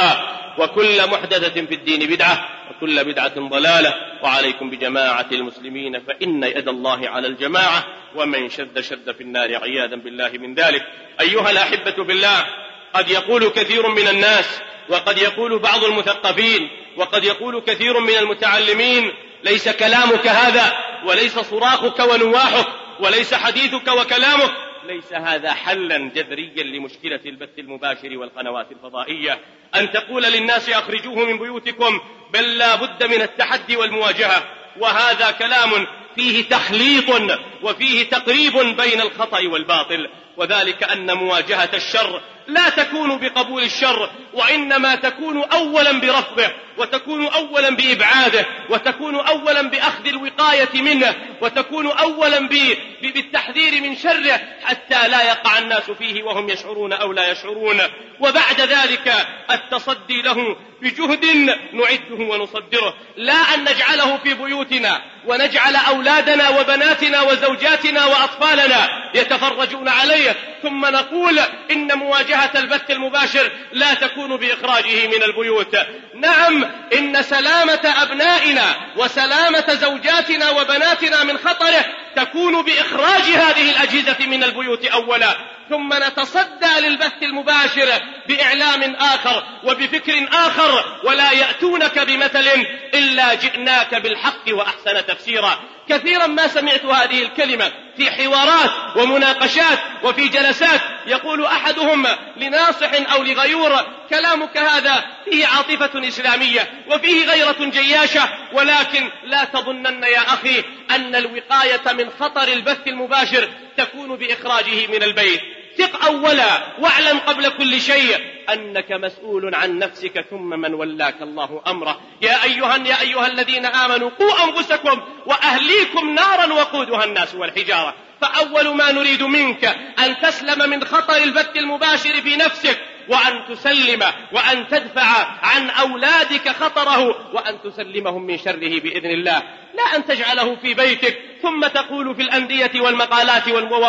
وكل محدثة في الدين بدعة وكل بدعة ضلالة. وعليكم بجماعة المسلمين فإن يد الله على الجماعة، ومن شد شد في النار عياذا بالله من ذلك. أيها الأحبة بالله، قد يقول كثير من الناس، وقد يقول بعض المثقفين، وقد يقول كثير من المتعلمين: ليس كلامك هذا، وليس صراخك ونواحك، وليس حديثك وكلامك، ليس هذا حلا جذريا لمشكلة البث المباشر والقنوات الفضائية، أن تقول للناس أخرجوه من بيوتكم، بل لا بد من التحدي والمواجهة. وهذا كلام فيه تخليط وفيه تقريب بين الخطأ والباطل، وذلك أن مواجهة الشر لا تكون بقبول الشر، وإنما تكون أولا برفضه، وتكون أولا بإبعاده، وتكون أولا بأخذ الوقاية منه، وتكون أولا بالتحذير من شره حتى لا يقع الناس فيه وهم يشعرون أو لا يشعرون، وبعد ذلك التصدي له بجهد نعده ونصدره، لا أن نجعله في بيوتنا ونجعل أولادنا وبناتنا وزوجاتنا وأطفالنا يتفرجون عليه ثم نقول إن مواجهة البث المباشر لا تكون بإخراجه من البيوت. نعم، إن سلامة أبنائنا وسلامة زوجاتنا وبناتنا من خطره تكون بإخراج هذه الأجهزة من البيوت أولا، ثم نتصدى للبث المباشر بإعلام آخر وبفكر آخر، ولا يأتونك بمثل إلا جئناك بالحق وأحسن تفسيرا. كثيرا ما سمعت هذه الكلمة في حوارات ومناقشات وفي جلسات، يقول أحدهم لناصح أو لغيور: كلامك هذا فيه عاطفة إسلامية وفيه غيرة جياشة، ولكن لا تظنن يا أخي أن الوقاية من خطر البث المباشر تكون بإخراجه من البيت. ثق أولا واعلم قبل كل شيء أنك مسؤول عن نفسك ثم من ولاك الله أمره. يا أيها, يا أيها الذين آمنوا قوا أنفسكم وأهليكم نارا وقودها الناس والحجارة. فأول ما نريد منك أن تسلم من خطر البث المباشر في نفسك، وأن تسلم وأن تدفع عن أولادك خطره، وأن تسلمهم من شره بإذن الله، لا أن تجعله في بيتك ثم تقول في الأندية والمقالات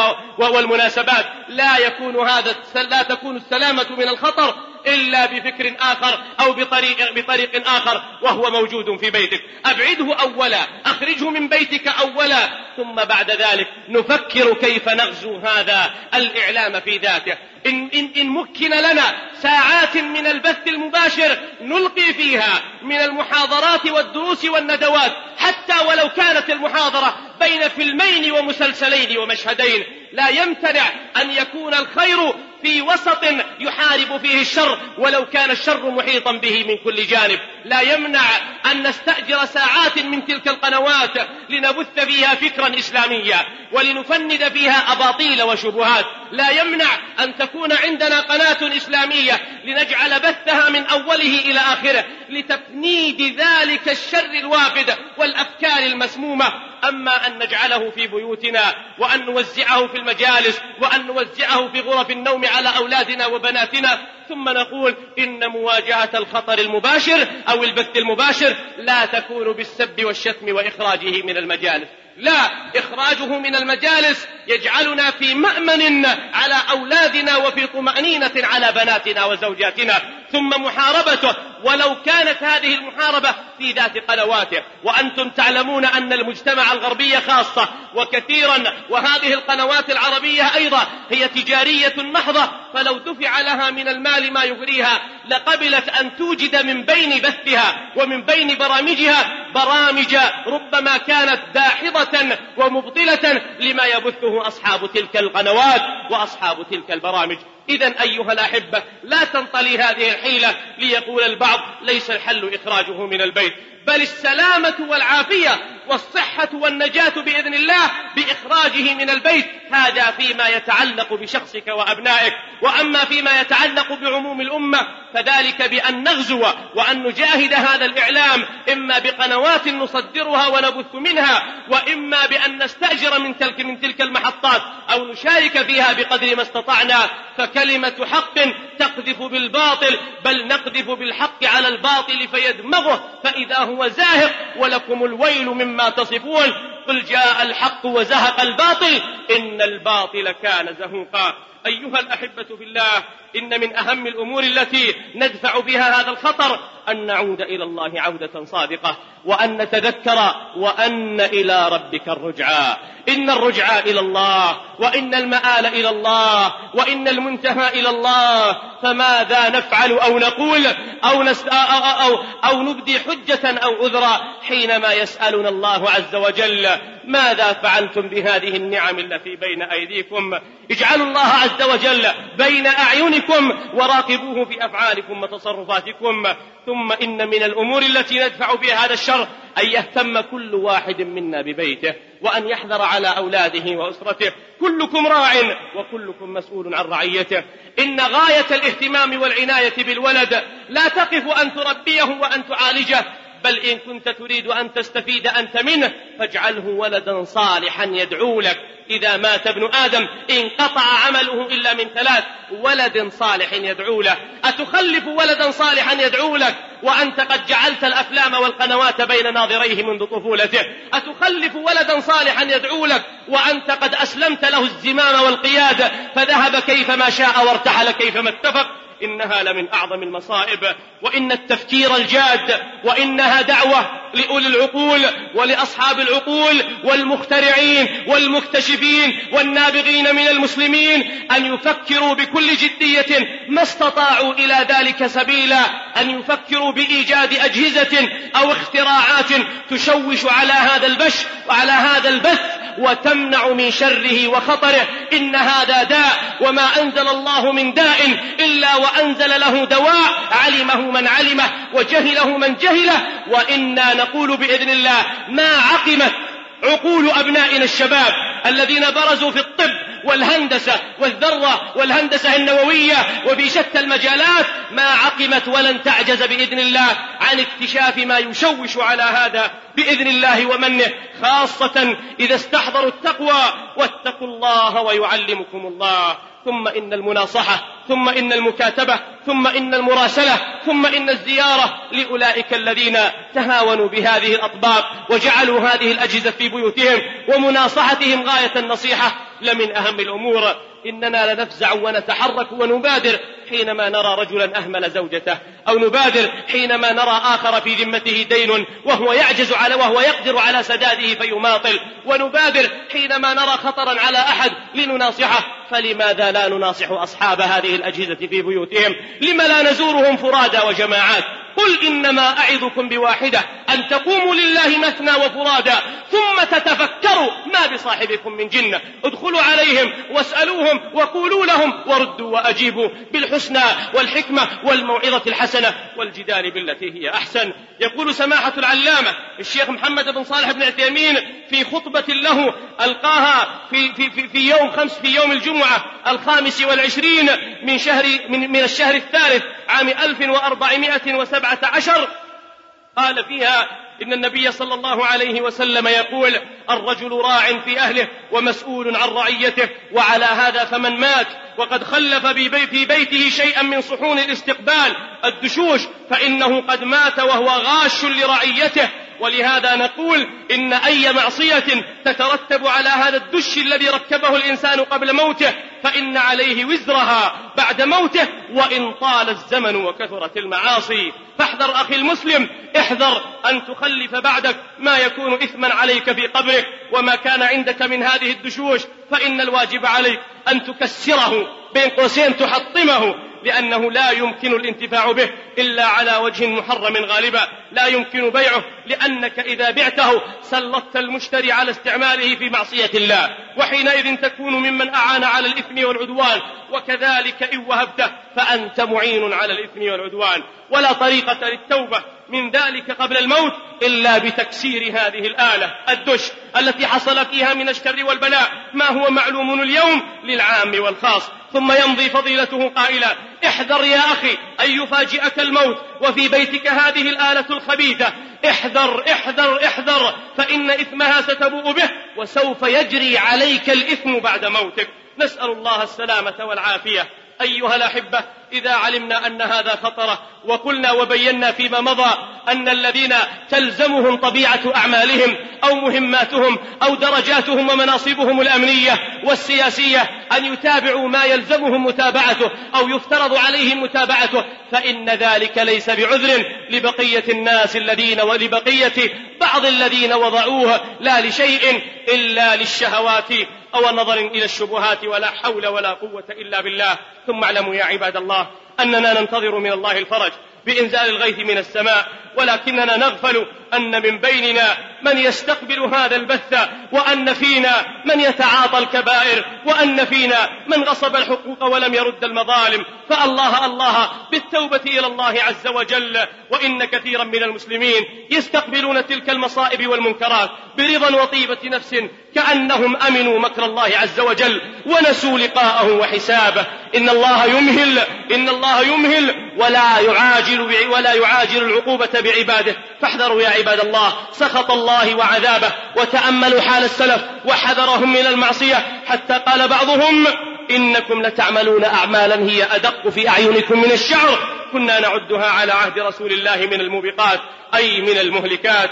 والمناسبات. لا يكون هذا لا تكون السلامة من الخطر إلا بفكر آخر أو بطريق, بطريق آخر وهو موجود في بيتك. أبعده أولا، أخرجه من بيتك أولا، ثم بعد ذلك نفكر كيف نغزو هذا الإعلام في ذاته. إن, إن, إن مكن لنا ساعات من البث المباشر نلقي فيها من المحاضرات والدروس والندوات، حتى ولو كانت المحاضرة بين فيلمين ومسلسلين ومشهدين، لا يمتنع أن يكون الخير في وسط يحارب فيه الشر ولو كان الشر محيطا به من كل جانب. لا يمنع أن نستأجر ساعات من تلك القنوات لنبث فيها فكرا إسلاميا ولنفند فيها أباطيل وشبهات. لا يمنع أن تكون عندنا قناة إسلامية لنجعل بثها من أوله إلى آخره لتفنيد ذلك الشر الوافد والأفكار المسمومة. أما أن نجعله في بيوتنا وأن نوزعه في المجالس وأن نوزعه في غرف النوم على أولادنا وبناتنا ثم نقول إن مواجهة الخطر المباشر أو البث المباشر لا تكون بالسب والشتم وإخراجه من المجالس، لا، إخراجه من المجالس يجعلنا في مأمن على أولادنا وفي طمأنينة على بناتنا وزوجاتنا، ثم محاربته ولو كانت هذه المحاربة في ذات قنواته. وأنتم تعلمون أن المجتمع الغربي خاصة وكثيرا، وهذه القنوات العربية أيضا هي تجارية محضة، فلو دفع لها من المال ما يغريها لقبلت أن توجد من بين بثها ومن بين برامجها برامج ربما كانت داحضة ومبطلة لما يبثه أصحاب تلك القنوات وأصحاب تلك البرامج. إذن أيها الأحبة، لا تنطلي هذه الحيلة ليقول البعض ليس الحل إخراجه من البيت، بل السلامة والعافية والصحة والنجاة بإذن الله بإخراجه من البيت. هذا فيما يتعلق بشخصك وأبنائك. وأما فيما يتعلق بعموم الأمة فذلك بأن نغزو وأن نجاهد هذا الإعلام، إما بقنوات نصدرها ونبث منها، وإما بأن نستأجر من تلك, من تلك المحطات أو نشارك فيها بقدر ما استطعنا. فكلمة حق تقذف بالباطل، بل نقذف بالحق على الباطل فيدمغه فإذا هو زاهق، ولكم الويل مما تصفون. قل جاء الحق وزهق الباطل إن الباطل كان زهوقا. أيها الأحبة في الله، إن من أهم الأمور التي ندفع بها هذا الخطر أن نعود إلى الله عودة صادقة، وأن نتذكر وأن إلى ربك الرجعى. إن الرجعى إلى الله، وإن المآل إلى الله، وإن المنتهى إلى الله. فماذا نفعل أو نقول أو, نس... أو, أو, أو نبدي حجة أو عذرا حينما يسألنا الله عز وجل ماذا فعلتم بهذه النعم التي بين أيديكم؟ اجعلوا الله عز وجل بين أعينكم وراقبوه في أفعالكم وتصرفاتكم. ثم إن من الأمور التي ندفع بها هذا الشر أن يهتم كل واحد منا ببيته، وأن يحذر على أولاده وأسرته. كلكم راع وكلكم مسؤول عن رعيته. إن غاية الاهتمام والعناية بالولد لا تقف أن تربيه وأن تعالجه، بل إن كنت تريد أن تستفيد أنت منه فاجعله ولدا صالحا يدعو لك. إذا مات ابن آدم انقطع عمله إلا من ثلاث: ولد صالح يدعو له. أتخلف ولدا صالحا يدعو لك وأنت قد جعلت الأفلام والقنوات بين ناظريه منذ طفولته؟ أتخلف ولدا صالحا يدعو لك وأنت قد أسلمت له الزمام والقيادة فذهب كيفما شاء وارتحل كيفما اتفق؟ إنها لمن أعظم المصائب. وإن التفكير الجاد، وإنها دعوة لأولي العقول ولأصحاب العقول والمخترعين والمكتشفين والنابغين من المسلمين أن يفكروا بكل جدية ما استطاعوا إلى ذلك سبيلا، أن يفكروا بإيجاد أجهزة أو اختراعات تشوش على هذا البش وعلى هذا البث وتمنع من شره وخطره. إن هذا داء، وما أنزل الله من داء إلا وأنزل له دواء علمه من علمه وجهله من جهله. وإنا نقول بإذن الله ما عقمت عقول أبنائنا الشباب الذين برزوا في الطب والهندسة والذرة والهندسة النووية وفي شتى المجالات، ما عقمت ولن تعجز بإذن الله عن اكتشاف ما يشوش على هذا بإذن الله ومنه، خاصة إذا استحضروا التقوى. واتقوا الله ويعلمكم الله. ثم إن المناصحة، ثم إن المكاتبة، ثم إن المراسلة، ثم إن الزيارة لأولئك الذين تهاونوا بهذه الأطباق وجعلوا هذه الأجهزة في بيوتهم ومناصحتهم غاية النصيحة لمن أهم الأمور. إننا لنفزع ونتحرك ونبادر حينما نرى رجلا أهمل زوجته، أو نبادر حينما نرى آخر في ذمته دين وهو يعجز على وهو يقدر على سداده فيماطل، ونبادر حينما نرى خطرا على أحد لنناصحه. فلماذا لا نناصح أصحاب هذه الأجهزة في بيوتهم؟ لما لا نزورهم فرادى وجماعات؟ قل إنما أعظكم بواحدة أن تقوموا لله مثنى وفرادى ثم تتفكروا ما بصاحبكم من جنة. ادخلوا عليهم واسألوهم وقولوا لهم وردوا وأجيبوا بالحسنى والحكمة والموعظة الحسنة والجدال بالتي هي أحسن. يقول سماحة العلامة الشيخ محمد بن صالح بن عثيمين في خطبة له ألقاها في, في, في, في يوم خمس في يوم الجمعة الخامس والعشرين من شهر من, من الشهر الثالث عام ألف وأربعمائة وسبعة عشر، قال فيها إن النبي صلى الله عليه وسلم يقول: الرجل راع في أهله ومسؤول عن رعيته، وعلى هذا فمن مات وقد خلف في بيته شيئا من صحون الاستقبال الدشوش فإنه قد مات وهو غاش لرعيته. ولهذا نقول إن أي معصية تترتب على هذا الدش الذي ركبه الإنسان قبل موته فإن عليه وزرها بعد موته وإن طال الزمن وكثرت المعاصي. فاحذر أخي المسلم، احذر أن تخلف بعدك ما يكون إثما عليك في قبرك وما كان عندك من هذه الدشوش، فإن الواجب عليك أن تكسره بين قوسين تحطمه، لأنه لا يمكن الانتفاع به إلا على وجه محرم غالبا، لا يمكن بيعه، لأنك إذا بعته سلطت المشتري على استعماله في معصية الله، وحينئذ تكون ممن أعان على الإثم والعدوان، وكذلك إن وهبته فأنت معين على الإثم والعدوان. ولا طريقة للتوبة من ذلك قبل الموت إلا بتكسير هذه الآلة الدش التي حصل فيها من الشر والبلاء ما هو معلوم اليوم للعام والخاص. ثم يمضي فضيلته قائلا: احذر يا أخي أن يفاجئك الموت وفي بيتك هذه الآلة الخبيثة، احذر احذر احذر فإن إثمها ستبوء به وسوف يجري عليك الإثم بعد موتك. نسأل الله السلامة والعافية. أيها الأحبة، إذا علمنا أن هذا خطره، وقلنا وبينا فيما مضى أن الذين تلزمهم طبيعة أعمالهم أو مهماتهم أو درجاتهم ومناصبهم الأمنية والسياسية أن يتابعوا ما يلزمهم متابعته أو يفترض عليهم متابعته، فإن ذلك ليس بعذر لبقية الناس الذين ولبقية بعض الذين وضعوه لا لشيء إلا للشهوات أو نظر إلى الشبهات، ولا حول ولا قوة إلا بالله. ثم اعلموا يا عباد الله أننا ننتظر من الله الفرج بإنزال الغيث من السماء، ولكننا نغفل أن من بيننا من يستقبل هذا البث، وأن فينا من يتعاطى الكبائر، وأن فينا من غصب الحقوق ولم يرد المظالم. فالله الله بالتوبة إلى الله عز وجل. وإن كثيرا من المسلمين يستقبلون تلك المصائب والمنكرات برضا وطيبة نفس كأنهم أمنوا مكر الله عز وجل ونسوا لقاءه وحسابه. إن الله يمهل إن الله يمهل ولا يعاجل ولا يعاجل العقوبة بعباده، فاحذروا يا عباد الله سخط الله وعذابه، وتأملوا حال السلف وحذرهم من المعصية، حتى قال بعضهم: إنكم لتعملون أعمالا هي أدق في أعينكم من الشعر كنا نعدها على عهد رسول الله من الموبقات، أي من المهلكات.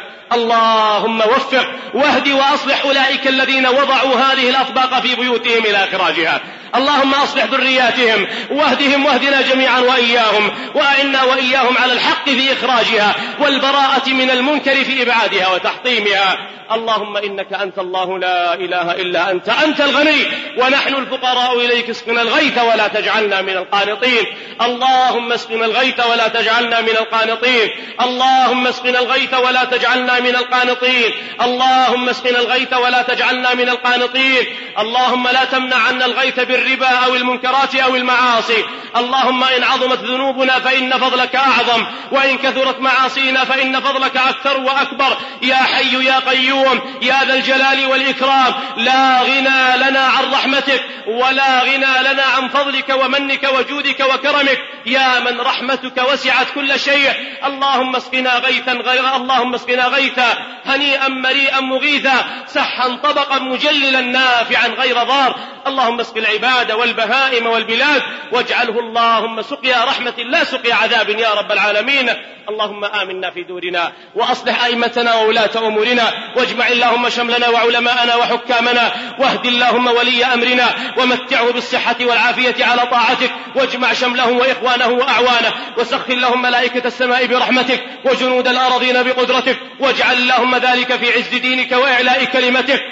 اللهم وفق واهد وأصلح أولئك الذين وضعوا هذه الأطباق في بيوتهم إلى إخراجها. اللهم أصلح ذرياتهم واهدهم واهدنا جميعا وإياهم، وأعنا وإياهم على الحق في إخراجها والبراءة من المنكر في إبعادها وتحطيمها. اللهم إنك أنت الله لا إله إلا أنت، أنت الغني ونحن الفقراء إليك، اسقنا الغيث ولا تجعلنا من القانطين. اللهم اسقنا الغيث ولا تجعلنا من القانطين. اللهم اسقنا الغيث ولا تجعلنا من القانطين. اللهم اسقنا الغيث ولا تجعلنا من القانطين. اللهم لا تمنع عنا الغيث بالربا أو المنكرات أو المعاصي. اللهم إن عظمت ذنوبنا فإن فضلك أعظم، وإن كثرت معاصينا فإن فضلك أكثر وأكبر. يا حي يا قيوم يا ذا الجلال والإكرام، لا غنى لنا عن رحمتك ولا غنى لنا عن فضلك ومنك وجودك وكرمك، يا من رحمتك وسعت كل شيء. اللهم اسقنا غيثا غير اللهم اسقنا غيثا هنيئا مريئا مغيثا، سحا طبقا مجللا نافعا غير ضار. اللهم اسق العباد والبهائم والبلاد، واجعله اللهم سقيا رحمة لا سقيا عذاب يا رب العالمين. اللهم آمنا في دورنا، وأصلح أئمتنا وولاة أمورنا، واجمع اللهم شملنا وعلماءنا وحكامنا، واهد اللهم ولي أمرنا، ومتعه بالصحة والعافية على طاعتك، واجمع شمله وإخوانه وأعوانه، وسخر اللهم ملائكة السماء برحمتك وجنود الأرضين بقدرتك، واجعل اللهم ذلك في عز دينك وإعلاء كلمتك.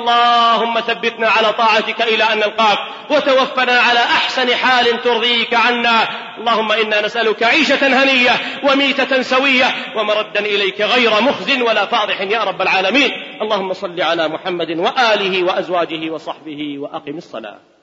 اللهم ثبتنا على طاعتك إلى أن نلقاك، وتوفنا على أحسن حال ترضيك عنا. اللهم إنا نسألك عيشة هنية وميتة سوية ومردا إليك غير مخز ولا فاضح يا رب العالمين. اللهم صل على محمد وآله وأزواجه وصحبه، وأقم الصلاة.